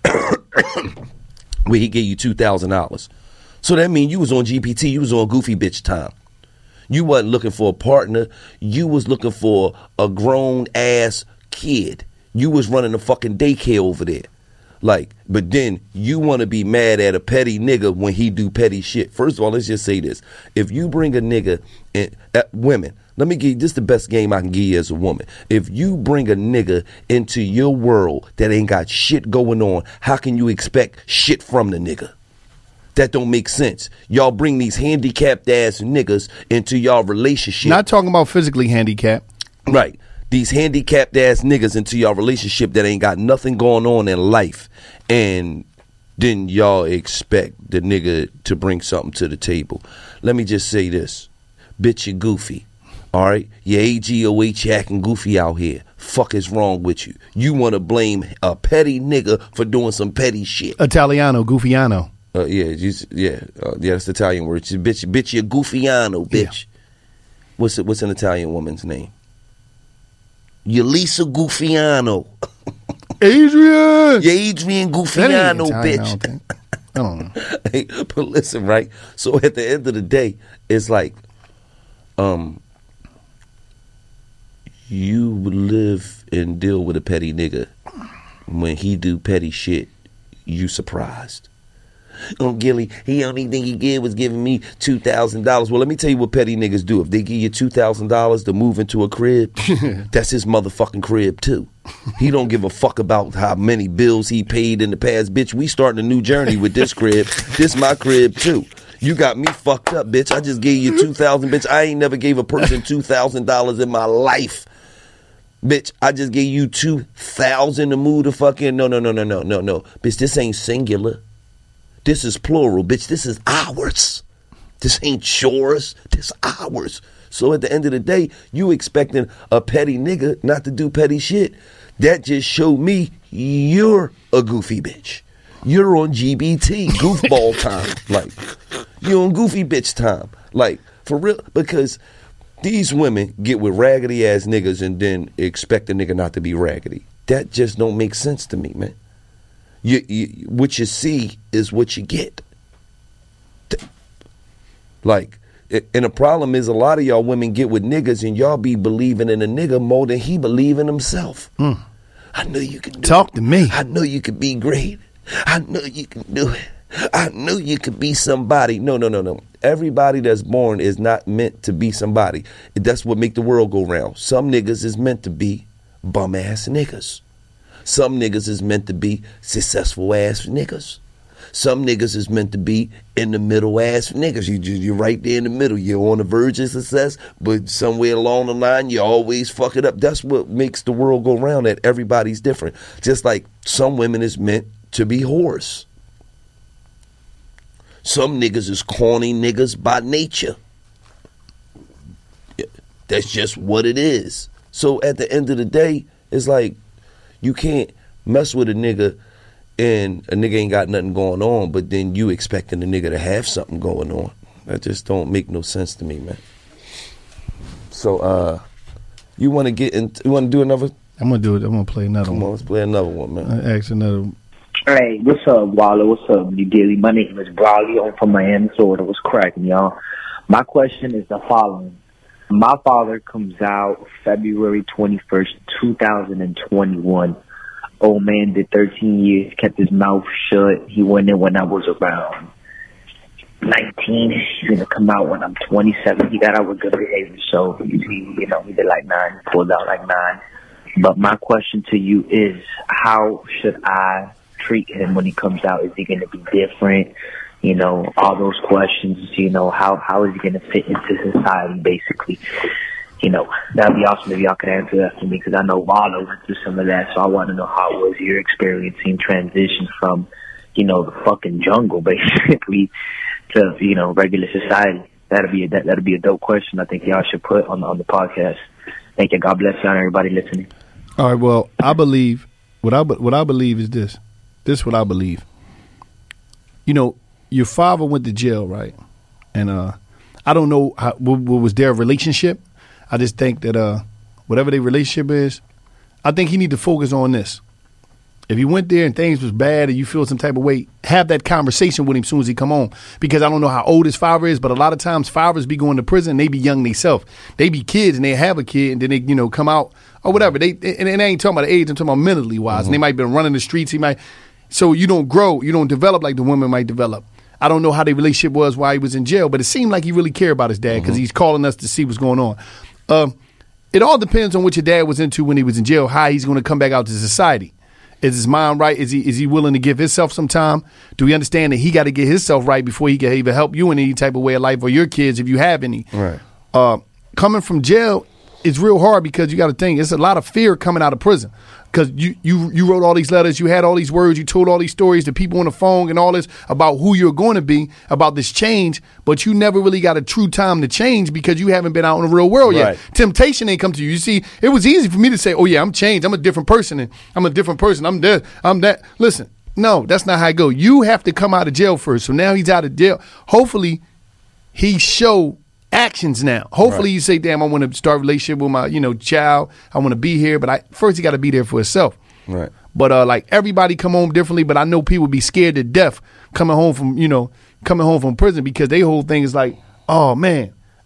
where he gave you two thousand dollars. So that means you was on G P T, you was on goofy bitch time. You wasn't looking for a partner. You was looking for a grown ass kid. You was running a fucking daycare over there. Like, but then you want to be mad at a petty nigga when he do petty shit. First of all, let's just say this. If you bring a nigga, in, uh, women, let me give you, this is the best game I can give you as a woman. If you bring a nigga into your world that ain't got shit going on, how can you expect shit from the nigga? That don't make sense. Y'all bring these handicapped ass niggas into y'all relationship. Not talking about physically handicapped. Right. These handicapped ass niggas into y'all relationship that ain't got nothing going on in life, and then y'all expect the nigga to bring something to the table. Let me just say this. Bitch, you goofy. All right? You A G O H acting goofy out here. Fuck is wrong with you? You want to blame a petty nigga for doing some petty shit. Italiano, goofiano. Uh, yeah, just, yeah, uh, yeah, that's the Italian word. Just, bitch, bitch, you goofiano, bitch. Yeah. What's it, what's an Italian woman's name? Yelisa Goofiano. Adrian! Yeah, Adrian Goofiano, bitch. I don't, I don't know. Hey, but listen, right? So at the end of the day, it's like, um, you live and deal with a petty nigga. When he do petty shit, you surprised. on Gilly. He only thing he did was giving me two thousand dollars. Well, let me tell you what petty niggas do. If they give you two thousand dollars to move into a crib, that's his motherfucking crib too. He don't give a fuck about how many bills he paid in the past. Bitch, we starting a new journey with this crib. This my crib too. You got me fucked up, bitch. I just gave you two thousand dollars, bitch. I ain't never gave a person two thousand dollars in my life. Bitch, I just gave you two thousand dollars to move the fucking... No, no, no, no, no, no, no. Bitch, this ain't singular. This is plural, bitch. This is ours. This ain't yours. This ours. So at the end of the day, you expecting a petty nigga not to do petty shit. That just showed me you're a goofy bitch. You're on G B T, goofball time. Like, you're on goofy bitch time. Like, for real. Because these women get with raggedy ass niggas and then expect a nigga not to be raggedy. That just don't make sense to me, man. You, you, what you see is what you get. Like, and the problem is a lot of y'all women get with niggas and y'all be believing in a nigga more than he believe in himself. Mm. I know you can do Talk it. to me. I know you can be great. I know you can do it. I know you can be somebody. No, no, no, no. Everybody that's born is not meant to be somebody. That's what make the world go round. Some niggas is meant to be bum ass niggas. Some niggas is meant to be successful ass niggas. Some niggas is meant to be in the middle ass niggas. You, you're right there in the middle. You're on the verge of success, but somewhere along the line, you always fuck it up. That's what makes the world go round, that everybody's different. Just like some women is meant to be whores. Some niggas is corny niggas by nature. That's just what it is. So at the end of the day, it's like you can't mess with a nigga and a nigga ain't got nothing going on, but then you expecting a nigga to have something going on. That just don't make no sense to me, man. So uh, you want to get in? You want to do another? I'm gonna do it. I'm gonna play another Come one. on, let's play another one, man. I ask another one. Hey, what's up, Waller? What's up, New Daily? My name is Brawley. I'm from Miami, Florida. What's cracking, y'all? My question is the following. My father comes out February twenty-first, two thousand twenty-one. Old man did thirteen years, kept his mouth shut. He went in when I was around nineteen. He's going to come out when I'm twenty-seven. He got out with good behavior, so he, you know, he did like nine, pulled out like nine. But my question to you is, how should I treat him when he comes out? Is he going to be different? You know, all those questions, you know, how, how is he going to fit into society, basically? You know, that'd be awesome if y'all could answer that for me, because I know Waller went through some of that, so I want to know how it was your experience in transition from, you know, the fucking jungle, basically, to, you know, regular society. That'd be a, that, that'd be a dope question I think y'all should put on, on the podcast. Thank you. God bless y'all and everybody listening. All right, well, I believe, what I, what I believe is this. This is what I believe. You know, your father went to jail, right? And uh, I don't know how, what, what was their relationship. I just think that uh, whatever their relationship is, I think he need to focus on this. If he went there and things was bad and you feel some type of way, have that conversation with him as soon as he come home. Because I don't know how old his father is, but a lot of times fathers be going to prison, they be young themselves. They be kids and they have a kid and then they, you know, come out or whatever. They and, and they ain't talking about the age, I'm talking about mentally wise. Mm-hmm. And they might been running the streets. He might. So you don't grow, you don't develop like the women might develop. I don't know how their relationship was while he was in jail, but it seemed like he really cared about his dad because mm-hmm. he's calling us to see what's going on. Uh, it all depends on what your dad was into when he was in jail, how he's going to come back out to society. Is his mind right? Is he is he willing to give himself some time? Do we understand that he got to get himself right before he can even help you in any type of way of life or your kids if you have any? Right. Uh, coming from jail is real hard because you got to think it's a lot of fear coming out of prison. Because you, you you wrote all these letters, you had all these words, you told all these stories to people on the phone and all this about who you're going to be, about this change, but you never really got a true time to change because you haven't been out in the real world right. yet. Temptation ain't come to you. You see, it was easy for me to say, oh yeah, I'm changed. I'm a different person. And I'm a different person. I'm this, I'm that. Listen, no, that's not how it go. You have to come out of jail first. So now he's out of jail. Hopefully he show actions now. Hopefully right. you say, damn, I want to start a relationship with my, you know, child. I want to be here, but I first he got to be there for himself. Right. But uh, like everybody come home differently, but I know people be scared to death coming home from, you know, coming home from prison because their whole thing is like, oh man,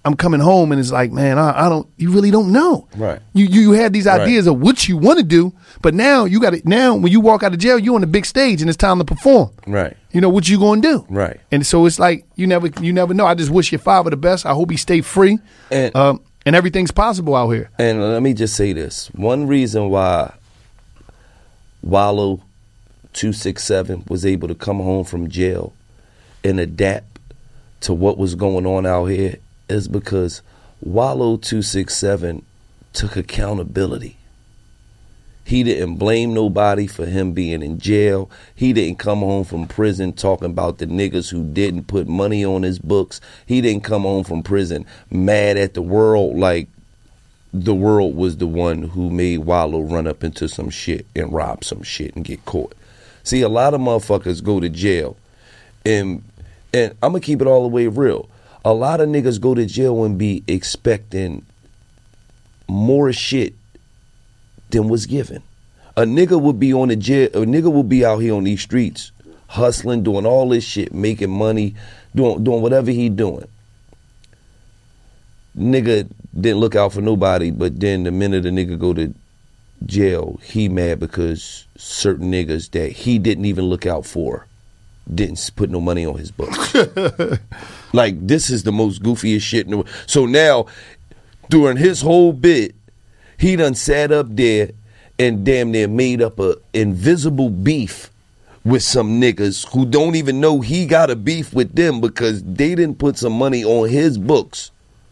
I'm coming home and it's like, man, I, I don't, you really don't know. Right. You you had these ideas Right. of what you want to do, but now you got it. Now when you walk out of jail, you're on the big stage and it's time to perform. Right. You know what you going to do. Right. And so it's like you never you never know. I just wish your father the best. I hope he stay free. And- um, and everything's possible out here. And let me just say this. One reason why Wallo two six seven was able to come home from jail and adapt to what was going on out here is because Wallo two six seven took accountability. He didn't blame nobody for him being in jail. He didn't come home from prison talking about the niggas who didn't put money on his books. He didn't come home from prison mad at the world like the world was the one who made Wallo run up into some shit and rob some shit and get caught. See, a lot of motherfuckers go to jail and and I'm gonna keep it all the way real. A lot of niggas go to jail and be expecting more shit than was given. A nigga would be on the jail, a nigga would be out here on these streets, hustling, doing all this shit, making money, doing doing whatever he doing. Nigga didn't look out for nobody, but then the minute a nigga go to jail, he mad because certain niggas that he didn't even look out for didn't put no money on his books. Like, this is the most goofiest shit in the world. So now, during his whole bit, he done sat up there and damn near made up a invisible beef with some niggas who don't even know he got a beef with them because they didn't put some money on his books.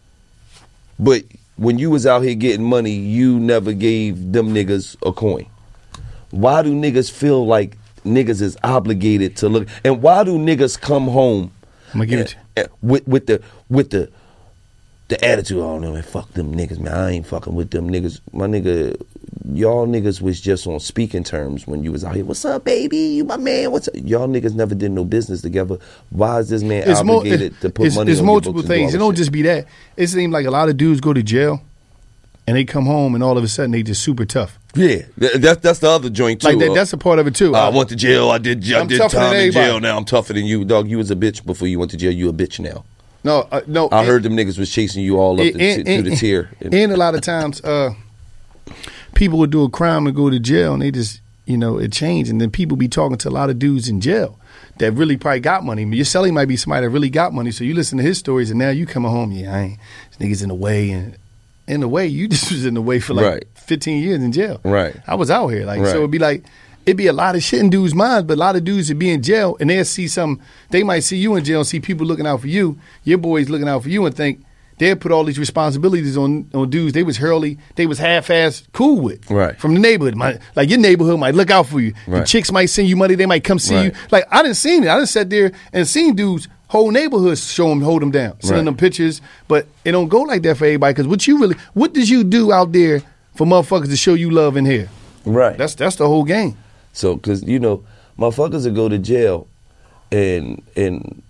But when you was out here getting money, you never gave them niggas a coin. Why do niggas feel like niggas is obligated to look? And why do niggas come home I'm gonna give it to you. and- and with with the with the the attitude? Oh no, man, fuck them niggas, man. I ain't fucking with them niggas. My nigga, y'all niggas was just on speaking terms when you was out here. What's up, baby? You my man. What's up? Y'all niggas never did no business together. Why is this man It's mo- obligated to put it's, money it's on multiple your books and do things. all It this don't shit? just be that. It seems like a lot of dudes go to jail and they come home and all of a sudden they just super tough. Yeah, th- that's that's the other joint too. Like that, Uh, that's a part of it too. I went to jail. I did. I I'm did tougher than time in everybody. jail. Now I'm tougher than you, dog. You was a bitch before you went to jail. You a bitch now. no, uh, no. I and- heard them niggas was chasing you all up and, the, and, through the and- tier. And a lot of times, uh, people would do a crime and go to jail, and they just, you know, it changed. And then people be talking to a lot of dudes in jail that really probably got money. Your cellie might be somebody that really got money, so you listen to his stories, and now you coming home, yeah, I ain't, this nigga's in the way, and in the way, you just was in the way for like Right. fifteen years in jail. Right. I was out here, like, Right. so it'd be like, it'd be a lot of shit in dudes' minds, but a lot of dudes would be in jail, and they'll see some, they might see you in jail and see people looking out for you, your boys looking out for you, and think, they'll put all these responsibilities on, on dudes they was hurly, they was half-ass cool with. Right. From the neighborhood. My, like your neighborhood might look out for you. The Right. chicks might send you money, they might come see Right. you. Like, I didn't see it. I done sat there and seen dudes, whole neighborhoods show them, hold them down, sending Right. them pictures. But it don't go like that for everybody, because what you really, what did you do out there for motherfuckers to show you love in here? Right. That's that's the whole game. So, because, you know, motherfuckers will go to jail and and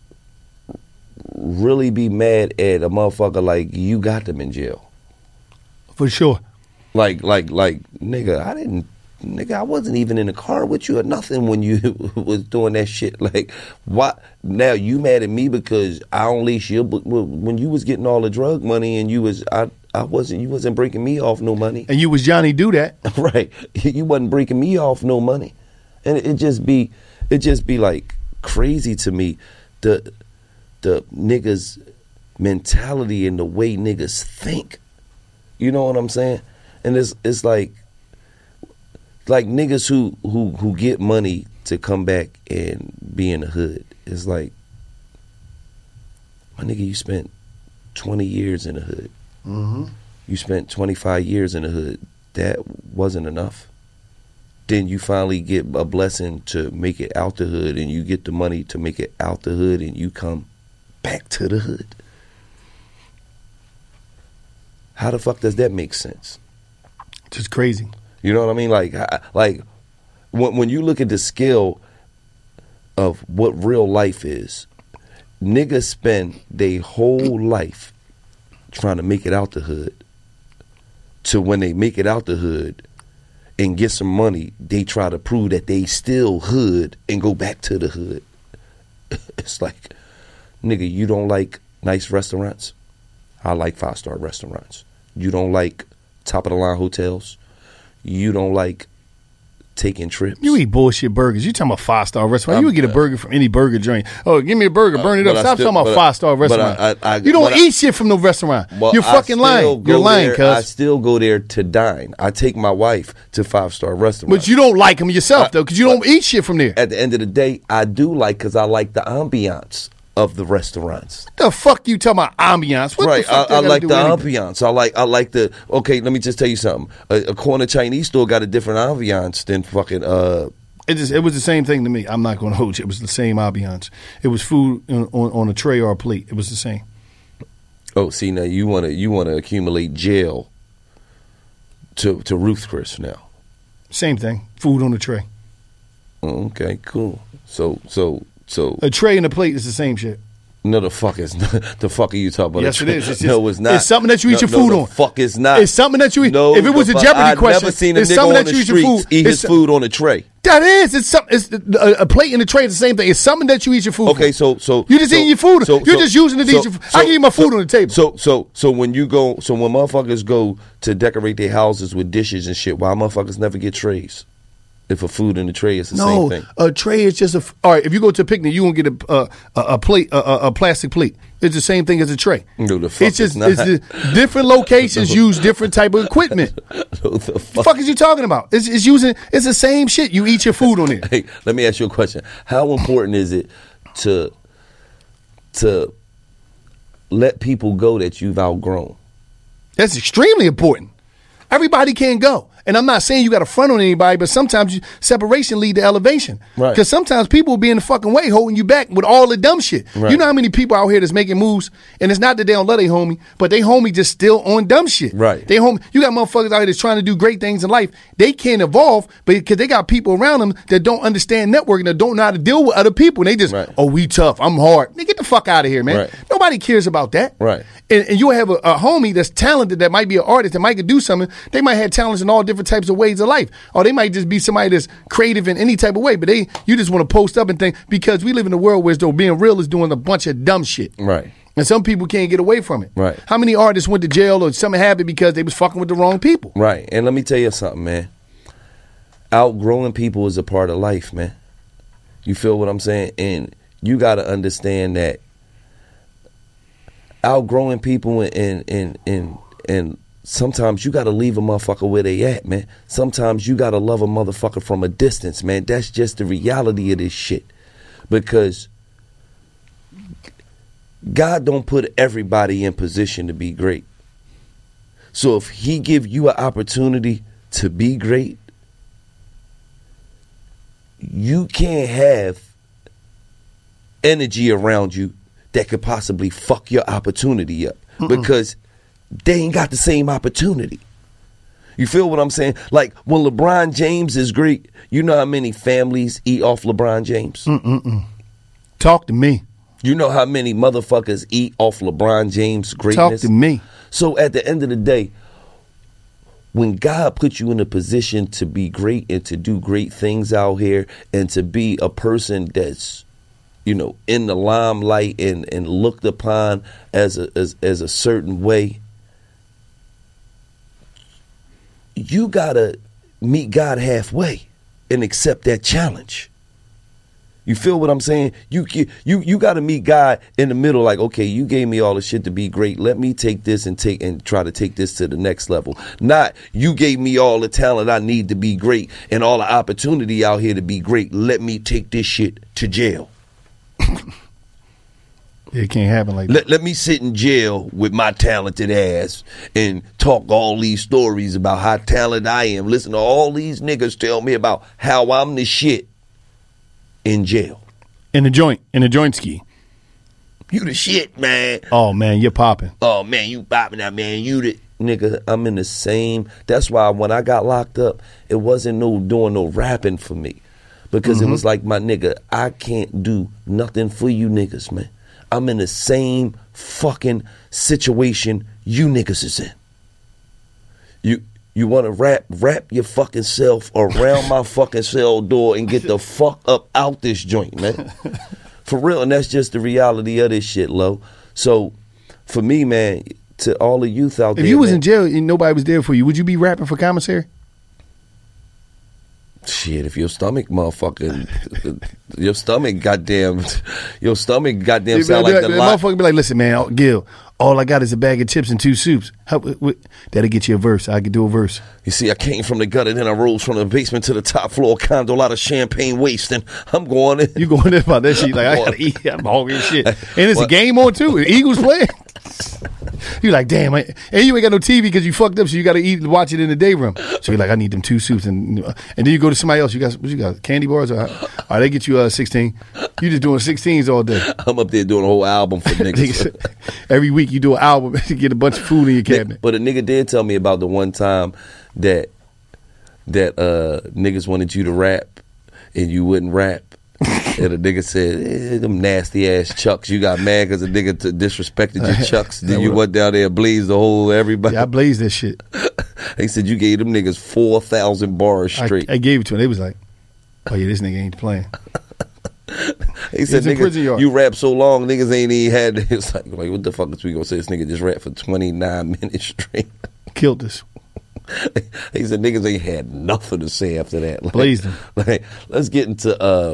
really be mad at a motherfucker like you got them in jail. For sure. Like, like, like, nigga, I didn't, nigga, I wasn't even in the car with you or nothing when you was doing that shit. Like, why? Now you mad at me because I unleashed your, but when you was getting all the drug money and you was, I, I wasn't, you wasn't breaking me off no money. And you was Johnny Do That. Right. You wasn't breaking me off no money. And it, it just be it just be like crazy to me the the niggas mentality and the way niggas think. You know what I'm saying? And it's it's like like niggas who who who get money to come back and be in the hood. It's like, my nigga, you spent twenty years in the hood. Mm-hmm. You spent twenty-five years in the hood. That wasn't enough. Then you finally get a blessing to make it out the hood, and you get the money to make it out the hood, and you come back to the hood. How the fuck does that make sense? Just crazy. You know what I mean? Like, I- like when when you look at the scale of what real life is, niggas spend their whole life trying to make it out the hood. To when they make it out the hood and get some money, they try to prove that they still hood and go back to the hood. It's like, nigga, you don't like nice restaurants? I like five-star restaurants. You don't like top-of-the-line hotels. You don't like taking trips. You eat bullshit burgers. You talking about five-star restaurant. I'm, you would get a burger from any burger joint. Oh, give me a burger. Burn it uh, up. Stop still, talking about five-star restaurant. I, I, you don't eat I, shit from no restaurant. Well, You're fucking lying. You're lying, cuz. I still go there to dine. I take my wife to five-star restaurants. But you don't like them yourself, I, though, because you don't eat shit from there. At the end of the day, I do like because I like the ambiance of the restaurants. What the fuck you talking about ambiance? What right, the fuck I, I like the anything? ambiance. I like, I like the. Okay, let me just tell you something. A, a corner Chinese store got a different ambiance than fucking. Uh, it just, it was the same thing to me. I'm not going to hold you. It was the same ambiance. It was food on, on, on a tray or a plate. It was the same. Oh, see now you want to you want to accumulate jail. To to Ruth Chris now. Same thing. Food on a tray. Oh, okay, cool. So so. So a tray and a plate is the same shit. No, the fuck is not. The fuck are you talking about? Yes, it is. It's just, no, it's not. It's something that you eat no, your food no, on. The fuck is not. It's something that you eat. No, if it was a fuck, Jeopardy I've question, never seen a it's nigga something on that the you eat your streets food. eat his it's, food on a tray. That is. It's something. It's a, a plate and a tray is the same thing. It's something that you eat your food. Okay, for. so so you just so, eating your food. So, You're so, just using it to so, eat your food. So, I can eat my food so, on the table. So so so when you go, so when motherfuckers go to decorate their houses with dishes and shit, why motherfuckers never get trays? If a food in the tray is the no, same thing. No, a tray is just a. All right, if you go to a picnic, you won't get a a, a, a plate, a, a, a plastic plate. It's the same thing as a tray. No, the fuck it's just it's not. It's just different locations no. use different type of equipment. No, the fuck. The fuck is you talking about? It's, it's using. It's the same shit. You eat your food on it. Hey, let me ask you a question. How important is it to to let people go that you've outgrown? That's extremely important. Everybody can't go. And I'm not saying you got to front on anybody, but sometimes you, separation lead to elevation. Right. Because sometimes people will be in the fucking way holding you back with all the dumb shit. Right. You know how many people out here that's making moves, and it's not that they don't love their homie, but they homie just still on dumb shit. Right. They homie, you got motherfuckers out here that's trying to do great things in life. They can't evolve, but because they got people around them that don't understand networking, that don't know how to deal with other people. And they just, right. oh, we tough, I'm hard. Man, get the fuck out of here, man. Right. Nobody cares about that. Right. And, and you'll have a, a homie that's talented, that might be an artist, that might could do something. They might have talents in all different types of ways of life. Or they might just be somebody that's creative in any type of way. But they, you just want to post up and think, because we live in a world where though being real is doing a bunch of dumb shit. Right. And some people can't get away from it. Right. How many artists went to jail or something happened because they was fucking with the wrong people? Right. And let me tell you something, man. Outgrowing people is a part of life, man. You feel what I'm saying? And you got to understand that outgrowing people and and and and, and sometimes you got to leave a motherfucker where they at, man. Sometimes you got to love a motherfucker from a distance, man. That's just the reality of this shit. Because God don't put everybody in position to be great. So if he give you an opportunity to be great, you can't have energy around you that could possibly fuck your opportunity up. Mm-mm. Because they ain't got the same opportunity. You feel what I'm saying? Like when LeBron James is great, you know how many families eat off LeBron James? Mm-mm-mm. Talk to me. You know how many motherfuckers eat off LeBron James' greatness? Talk to me. So at the end of the day, when God puts you in a position to be great and to do great things out here and to be a person that's, you know, in the limelight and, and looked upon as a as, as a certain way, you gotta meet God halfway and accept that challenge. You feel what I'm saying? You you you got to meet God in the middle. Like, okay, you gave me all the shit to be great. Let me take this and take and try to take this to the next level. Not you gave me all the talent I need to be great and all the opportunity out here to be great. Let me take this shit to jail. It can't happen like let, that. Let me sit in jail with my talented ass and talk all these stories about how talented I am. Listen to all these niggas tell me about how I'm the shit in jail. In the joint. In the joint ski. You the shit, man. Oh, man, you're popping. Oh, man, you popping out, man. You the... Nigga, I'm in the same... That's why when I got locked up, it wasn't no doing no rapping for me. Because mm-hmm. it was like, my nigga, I can't do nothing for you niggas, man. I'm in the same fucking situation you niggas is in. You you want to wrap wrap your fucking self around my fucking cell door and get the fuck up out this joint, man. For real, and that's just the reality of this shit, Lo. So, for me, man, to all the youth out there. If you was man. in jail and nobody was there for you, would you be rapping for commissary? Shit, if your stomach, motherfucker, your stomach, goddamn, your stomach, goddamn, Yeah, sound man, like that- the that lot. motherfucker be like, listen, man, oh, Gil, all I got is a bag of chips and two soups. Help, with, that'll get you a verse. I could do a verse. You see, I came from the gutter, then I rose from the basement to the top floor, condo, a lot of champagne wasting. I'm going in. You going there about that shit? Like, I gotta eat. I'm hungry as shit. And it's a What? game on too. The Eagles playing. You like, damn, I, and you ain't got no T V because you fucked up, so you got to eat, watch it in the day room. So you're like, I need them two soups, and and then you go to somebody else. You got what you got? Candy bars? Or, or they get you uh, sixteen. You just doing sixteens all day. I'm up there doing a whole album for niggas. Every week you do an album to get a bunch of food in your cabinet. But a nigga did tell me about the one time that that uh, niggas wanted you to rap and you wouldn't rap. And a nigga said, eh, them nasty ass Chucks. You got mad because a nigga t- disrespected your Chucks. Then you went down there and blazed the whole everybody. Yeah, I blazed that shit. He said you gave them niggas four thousand bars I, straight. I gave it to him. They was like, oh yeah, this nigga ain't playing. He said, in prison nigga, yard. you rap so long, niggas ain't even had. It's like, like, what the fuck is we gonna say? This nigga just rap for twenty-nine minutes straight. Killed us. He said niggas ain't had nothing to say after that. Like, Blazed them. Like, let's get into uh,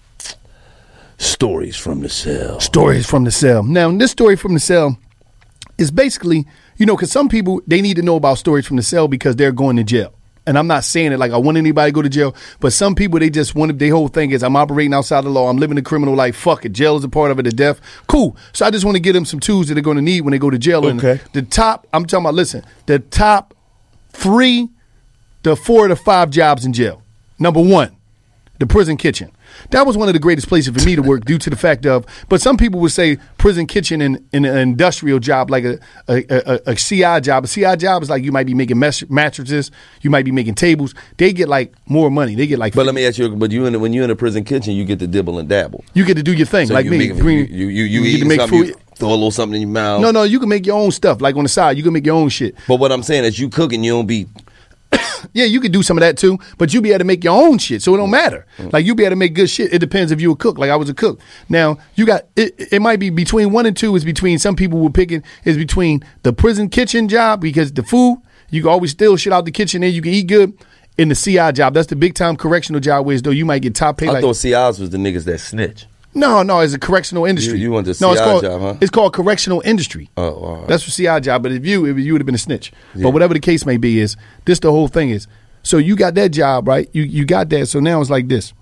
stories from the cell. Stories from the cell. Now, this story from the cell is basically, you know, because some people, they need to know about stories from the cell because they're going to jail. And I'm not saying it like I want anybody to go to jail, but some people, they just want to, their whole thing is I'm operating outside the law. I'm living a criminal life. Fuck it. Jail is a part of it, the death. Cool. So I just want to give them some tools that they're going to need when they go to jail. Okay. And the top, I'm talking about, listen, the top three to four to five jobs in jail. Number one, the prison kitchen. That was one of the greatest places for me to work due to the fact of, but some people would say prison kitchen in, in an industrial job, like a, a, a, a C I job. A C I job is like you might be making mes- mattresses, you might be making tables. They get like more money. They get like, But let me ask you, but you in the, when you're in a prison kitchen, you get to dibble and dabble. you get to do your thing, So like you me. make- Green- you you you, get eat to make something, food. you throw a little something in your mouth. No, no, you can make your own stuff. Like on the side, you can make your own shit. But what I'm saying is, you cooking, you don't be. Yeah, you could do some of that too, but you be able to make your own shit, so it don't matter. Like you be able to make good shit. It depends if you a cook. Like I was a cook. Now you got it. It might be between one and two. Is between some people were picking is between the prison kitchen job because the food you can always steal shit out the kitchen and you can eat good. In the C I job, that's the big time correctional job where as though you might get top pay. I Like, thought C Is was the niggas that snitch. no, no, it's a correctional industry. You- you want the no, it's C I called, job, huh? It's called correctional industry. Oh, all right. That's for C I job. But if you, if you would have been a snitch. Yeah. But whatever the case may be, is this the whole thing is. So you got that job, right? You you got that. So now it's like this.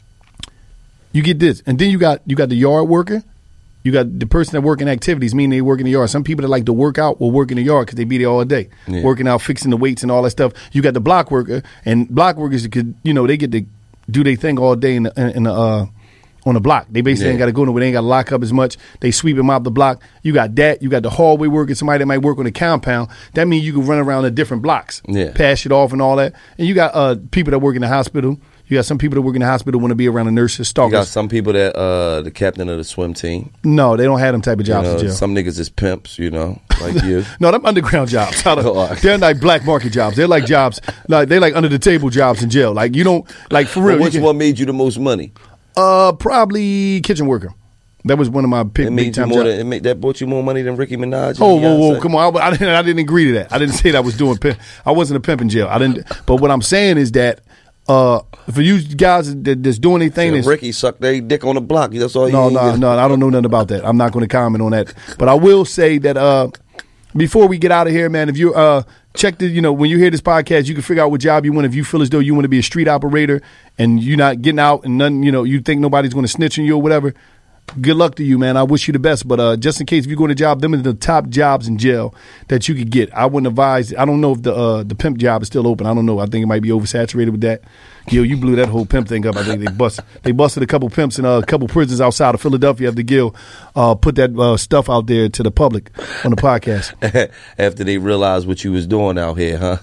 You get this, and then you got you got the yard worker. You got the person that work in activities, meaning they work in the yard. Some people that like to work out will work in the yard because they be there all day, Yeah. working out, fixing the weights and all that stuff. You got the block worker, and block workers could, you know, they get to do their thing all day in the, in the uh, on the block. They basically Yeah. ain't got to go nowhere. They ain't got to lock up as much. They sweep them out the block. You got that. You got the hallway worker, somebody that might work on the compound. That means you can run around the different blocks, Yeah. pass it off and all that. And you got uh, people that work in the hospital. You got some people that work in the hospital want to be around the nurses, You stalkers. got some people that uh, the captain of the swim team. No, they don't have them type of You jobs know, in jail. some niggas is pimps, you know, like you. No, them underground jobs. How the- Oh, all right. They're like black market jobs. They're like jobs, like they like under the table jobs in jail. Like you don't like for real. But you which can- one made you the most money? Uh, probably kitchen worker. That was one of my big, It big made you time more. jobs. Than, it made, that brought you more money than Nicki Minaj. Oh, and whoa, whoa, Beyonce? come on! I, I didn't, I didn't agree to that. I didn't say that I was doing pimp. I wasn't a pimp in jail. I didn't. But what I'm saying is that uh, for you guys that, that's doing anything, Said that's, Ricky sucked their dick on the block. That's all. no, you no, no, I don't know nothing about that. I'm not going to comment on that. But I will say that uh, before we get out of here, man, if you uh, check the, you know, when you hear this podcast, you can figure out what job you want. If you feel as though you want to be a street operator and you're not getting out and nothing, you know, you think nobody's going to snitch on you or whatever. Good luck to you, man. I wish you the best. But uh, just in case if you go to a job, them are the top jobs in jail that you could get. I wouldn't advise. I don't know if the uh, the pimp job is still open. I don't know. I think it might be oversaturated with that. Gil, you blew that whole pimp thing up. I think they bust they busted a couple pimps in uh, a couple prisons outside of Philadelphia after Gil uh, put that uh, stuff out there to the public on the podcast. After they realized what you was doing out here, huh?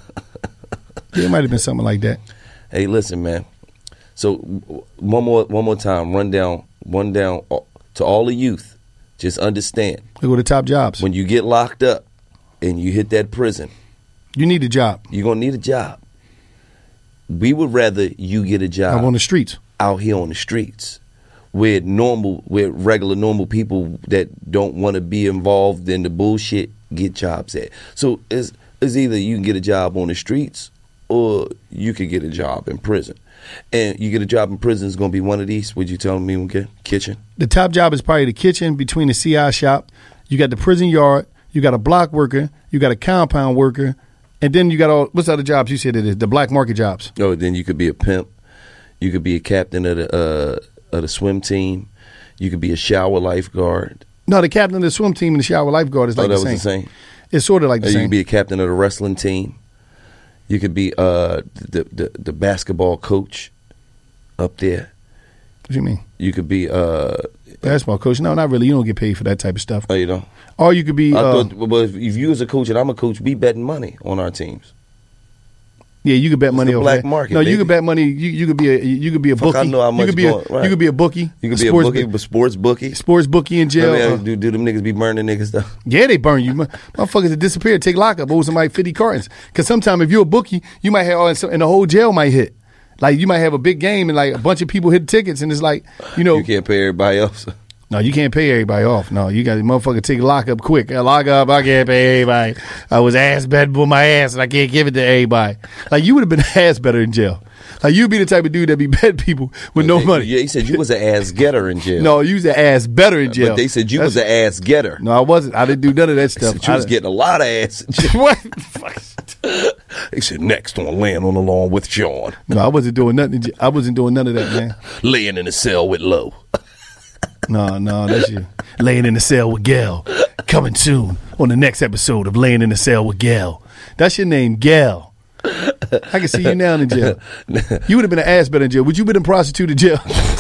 Yeah, it might have been something like that. Hey, listen, man. So w- one more, one more time, run down, run down uh, to all the youth. Just understand They go to top jobs. when you get locked up and you hit that prison, You need a job. you're gonna need a job. We would rather you get a job I'm on the streets. out here on the streets. where normal, where regular normal people that don't want to be involved in the bullshit get jobs at. So it's, it's either you can get a job on the streets or you could get a job in prison. And you get a job in prison, it's going to be one of these. Would you tell me, okay? Kitchen? The top job is probably the kitchen between the C I shop. You got the prison yard. You got a block worker. You got a compound worker. And then you got all, what's the other jobs you said it is? The black market jobs. Oh, then you could be a pimp. You could be a captain of the uh, of the swim team. You could be a shower lifeguard. No, the captain of the swim team and the shower lifeguard is like oh, that the same. was the same. It's sort of like the or same. You could be a captain of the wrestling team. You could be uh, the, the the basketball coach up there. What do you mean? You could be uh, basketball coach. No, not really. You don't get paid for that type of stuff. Oh, you don't? Or you could be. I Uh, thought, well, if you was a coach and I'm a coach, we betting money on our teams. yeah, you could bet It's money the over black that. market, No, you baby. could bet money. You you could be a you could be a Fuck, bookie. I know how much you could be going- a right. you could be a bookie. You could be sports a bookie, bo- a sports bookie. sports bookie in jail. Let me uh, ask you, do, do them niggas be burning niggas though? Yeah, they burn you. Motherfuckers that disappear, take lockup, owe somebody fifty cartons. Because sometimes if you're a bookie, you might have, and the whole jail might hit. Like, you might have a big game and, like, a bunch of people hit tickets, and it's like, you know. You can't pay everybody else. No, you can't pay everybody off. No, you got to motherfucker take lockup quick. Uh, Lock up, I can't pay everybody. I was ass betting with my ass, and I can't give it to everybody. Like, you would have been ass better in jail. Like, you'd be the type of dude that be betting people with no money. Yeah, he said you was an ass getter in jail. No, you was an ass better in jail. But they said you That's- was an ass getter. No, I wasn't. I didn't do none of that They stuff. said you was I- getting a lot of ass in jail. What? They said next on Laying on the Lawn with John. No, I wasn't doing nothing. in jail. I wasn't doing none of that, man. Laying in the cell with Low. No, no, that's you. Laying in the cell with Gail. Coming soon on the next episode of Laying in the Cell with Gail. That's your name, Gail. I can see you now in jail. You would have been an ass better in jail. Would you have been a prostitute in jail?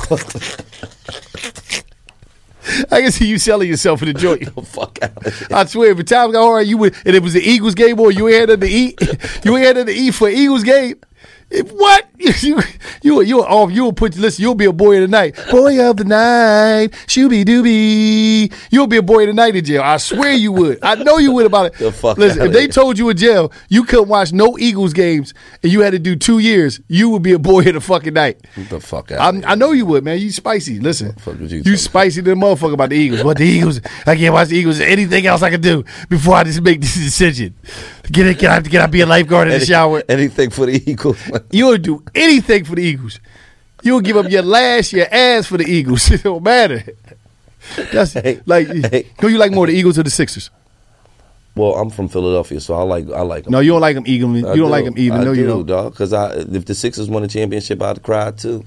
I can see you selling yourself in the joint. Fuck out of here. I swear, if the time got hard, you would, and it was the Eagles game, or you ain't had nothing to eat. You ain't had nothing to eat for Eagles game. If, what? You you you off? You'll put listen. You'll be a boy of the night, boy of the night, shooby dooby. You'll be a boy of the night in jail. I swear you would. I know you would about it. The fuck listen, outta if they here. told you in jail you couldn't watch no Eagles games and you had to do two years, you would be a boy of the fucking night. Get the fuck out. I'm, I know you would, man. You spicy. Listen, fuck was you you talking spicy to the motherfucker about the Eagles. What the Eagles? I can't watch the Eagles. Anything else I can do before I just make this decision? Get it? Can I? Can I be a lifeguard in the Any- shower? Anything for the Eagles. You'll do anything for the Eagles. You'll give up your last, your ass for the Eagles. It don't matter. That's Hey, like hey. who you like more, the Eagles or the Sixers? Well, I'm from Philadelphia, so I like I like them. No, you don't like them even. You I don't like them even. I No, you do, don't. dog. Because I, if the Sixers won a championship, I'd cry too.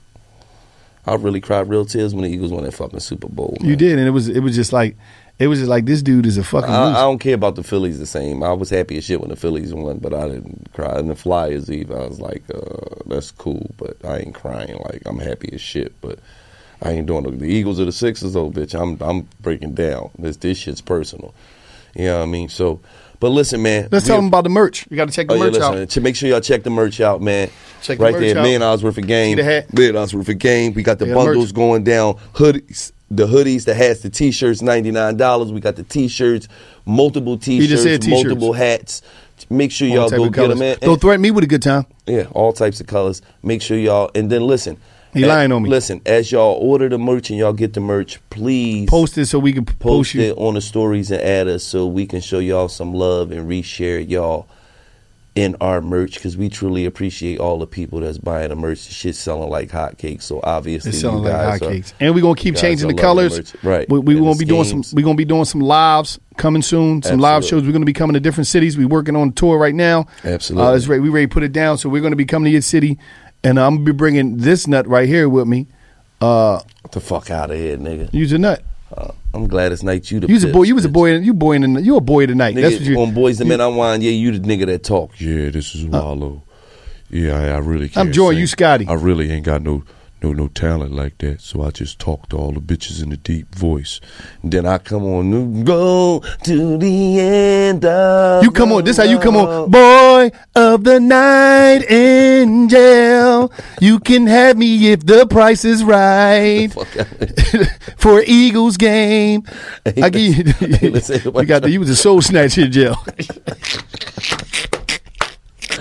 I really cried real tears when the Eagles won that fucking Super Bowl. Man. You did, and it was it was just like it was just like this dude is a fucking. I, I loser. don't care about the Phillies the same. I was happy as shit when the Phillies won, but I didn't cry. And the Flyers, even I was like, uh, "That's cool," but I ain't crying. Like I'm happy as shit, but I ain't doing it. The Eagles or the Sixers, oh bitch, I'm I'm breaking down. This this shit's personal. You know what I mean? So, but listen, man. Let's we- tell them about the merch. You got to check the Oh, yeah, merch listen, out. to make sure y'all check the merch out, man. Check the right merch there, out. million dollars worth of game. See the hat? Million dollars worth of game. We got the Yeah, bundles merch. going down. Hoodies, the hoodies, the hats, the t-shirts, ninety nine dollars. We got the t-shirts, multiple just t-shirts, said t-shirts. multiple hats. Make sure All y'all type go of get them, colors. man. Don't threaten me with a good time. Yeah, all types of colors. Make sure y'all, and then listen. He as- lying on me. Listen, as y'all order the merch and y'all get the merch, please Post it so we can post, post you. it on the stories and add us so we can show y'all some love and reshare y'all in our merch because we truly appreciate all the people that's buying the merch. The shit's selling like hotcakes, so obviously It's selling you like guys are- hotcakes, and we're gonna keep guys changing are the loving colors. merch. Right. We, we And gonna the be doing some. schemes. We're gonna be doing some lives coming soon. Some live Absolutely. shows. We're gonna be coming to different cities. We're working on tour right now. Absolutely. Uh, it's ready. We ready to put it down. So we're gonna be coming to your city, and I'm gonna be bringing this nut right here with me. Uh, Get the fuck out of here, nigga. use a nut. Uh, I'm glad it's night. You the You was a bitch, boy. You was a bitch. boy. You boy in. The, you a boy tonight. Nigga, That's what you. on Boys the Men Unwind, yeah, you the nigga that talk. Yeah, this is Wallow. Yeah, I, I really can't. I'm Joy, sing. you Scotty. I really ain't got no no no talent like that, so I just talk to all the bitches in a deep voice. Then I come on, go to the end of You come on. This how you come on. the Boy of the night in jail. You can have me if the price is right. Fuck out. For Eagles game. Hey, I give you, hey, listen, you got the, you was a soul snatcher in jail.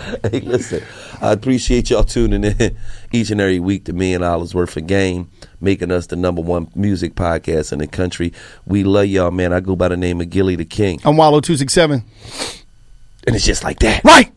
Hey, listen, I appreciate y'all tuning in each and every week to Me and Hollisworth for Game, making us the number one music podcast in the country. We love y'all, man. I go by the name of Gilly the King. I'm Wallow two six seven. And it's just like that. Right.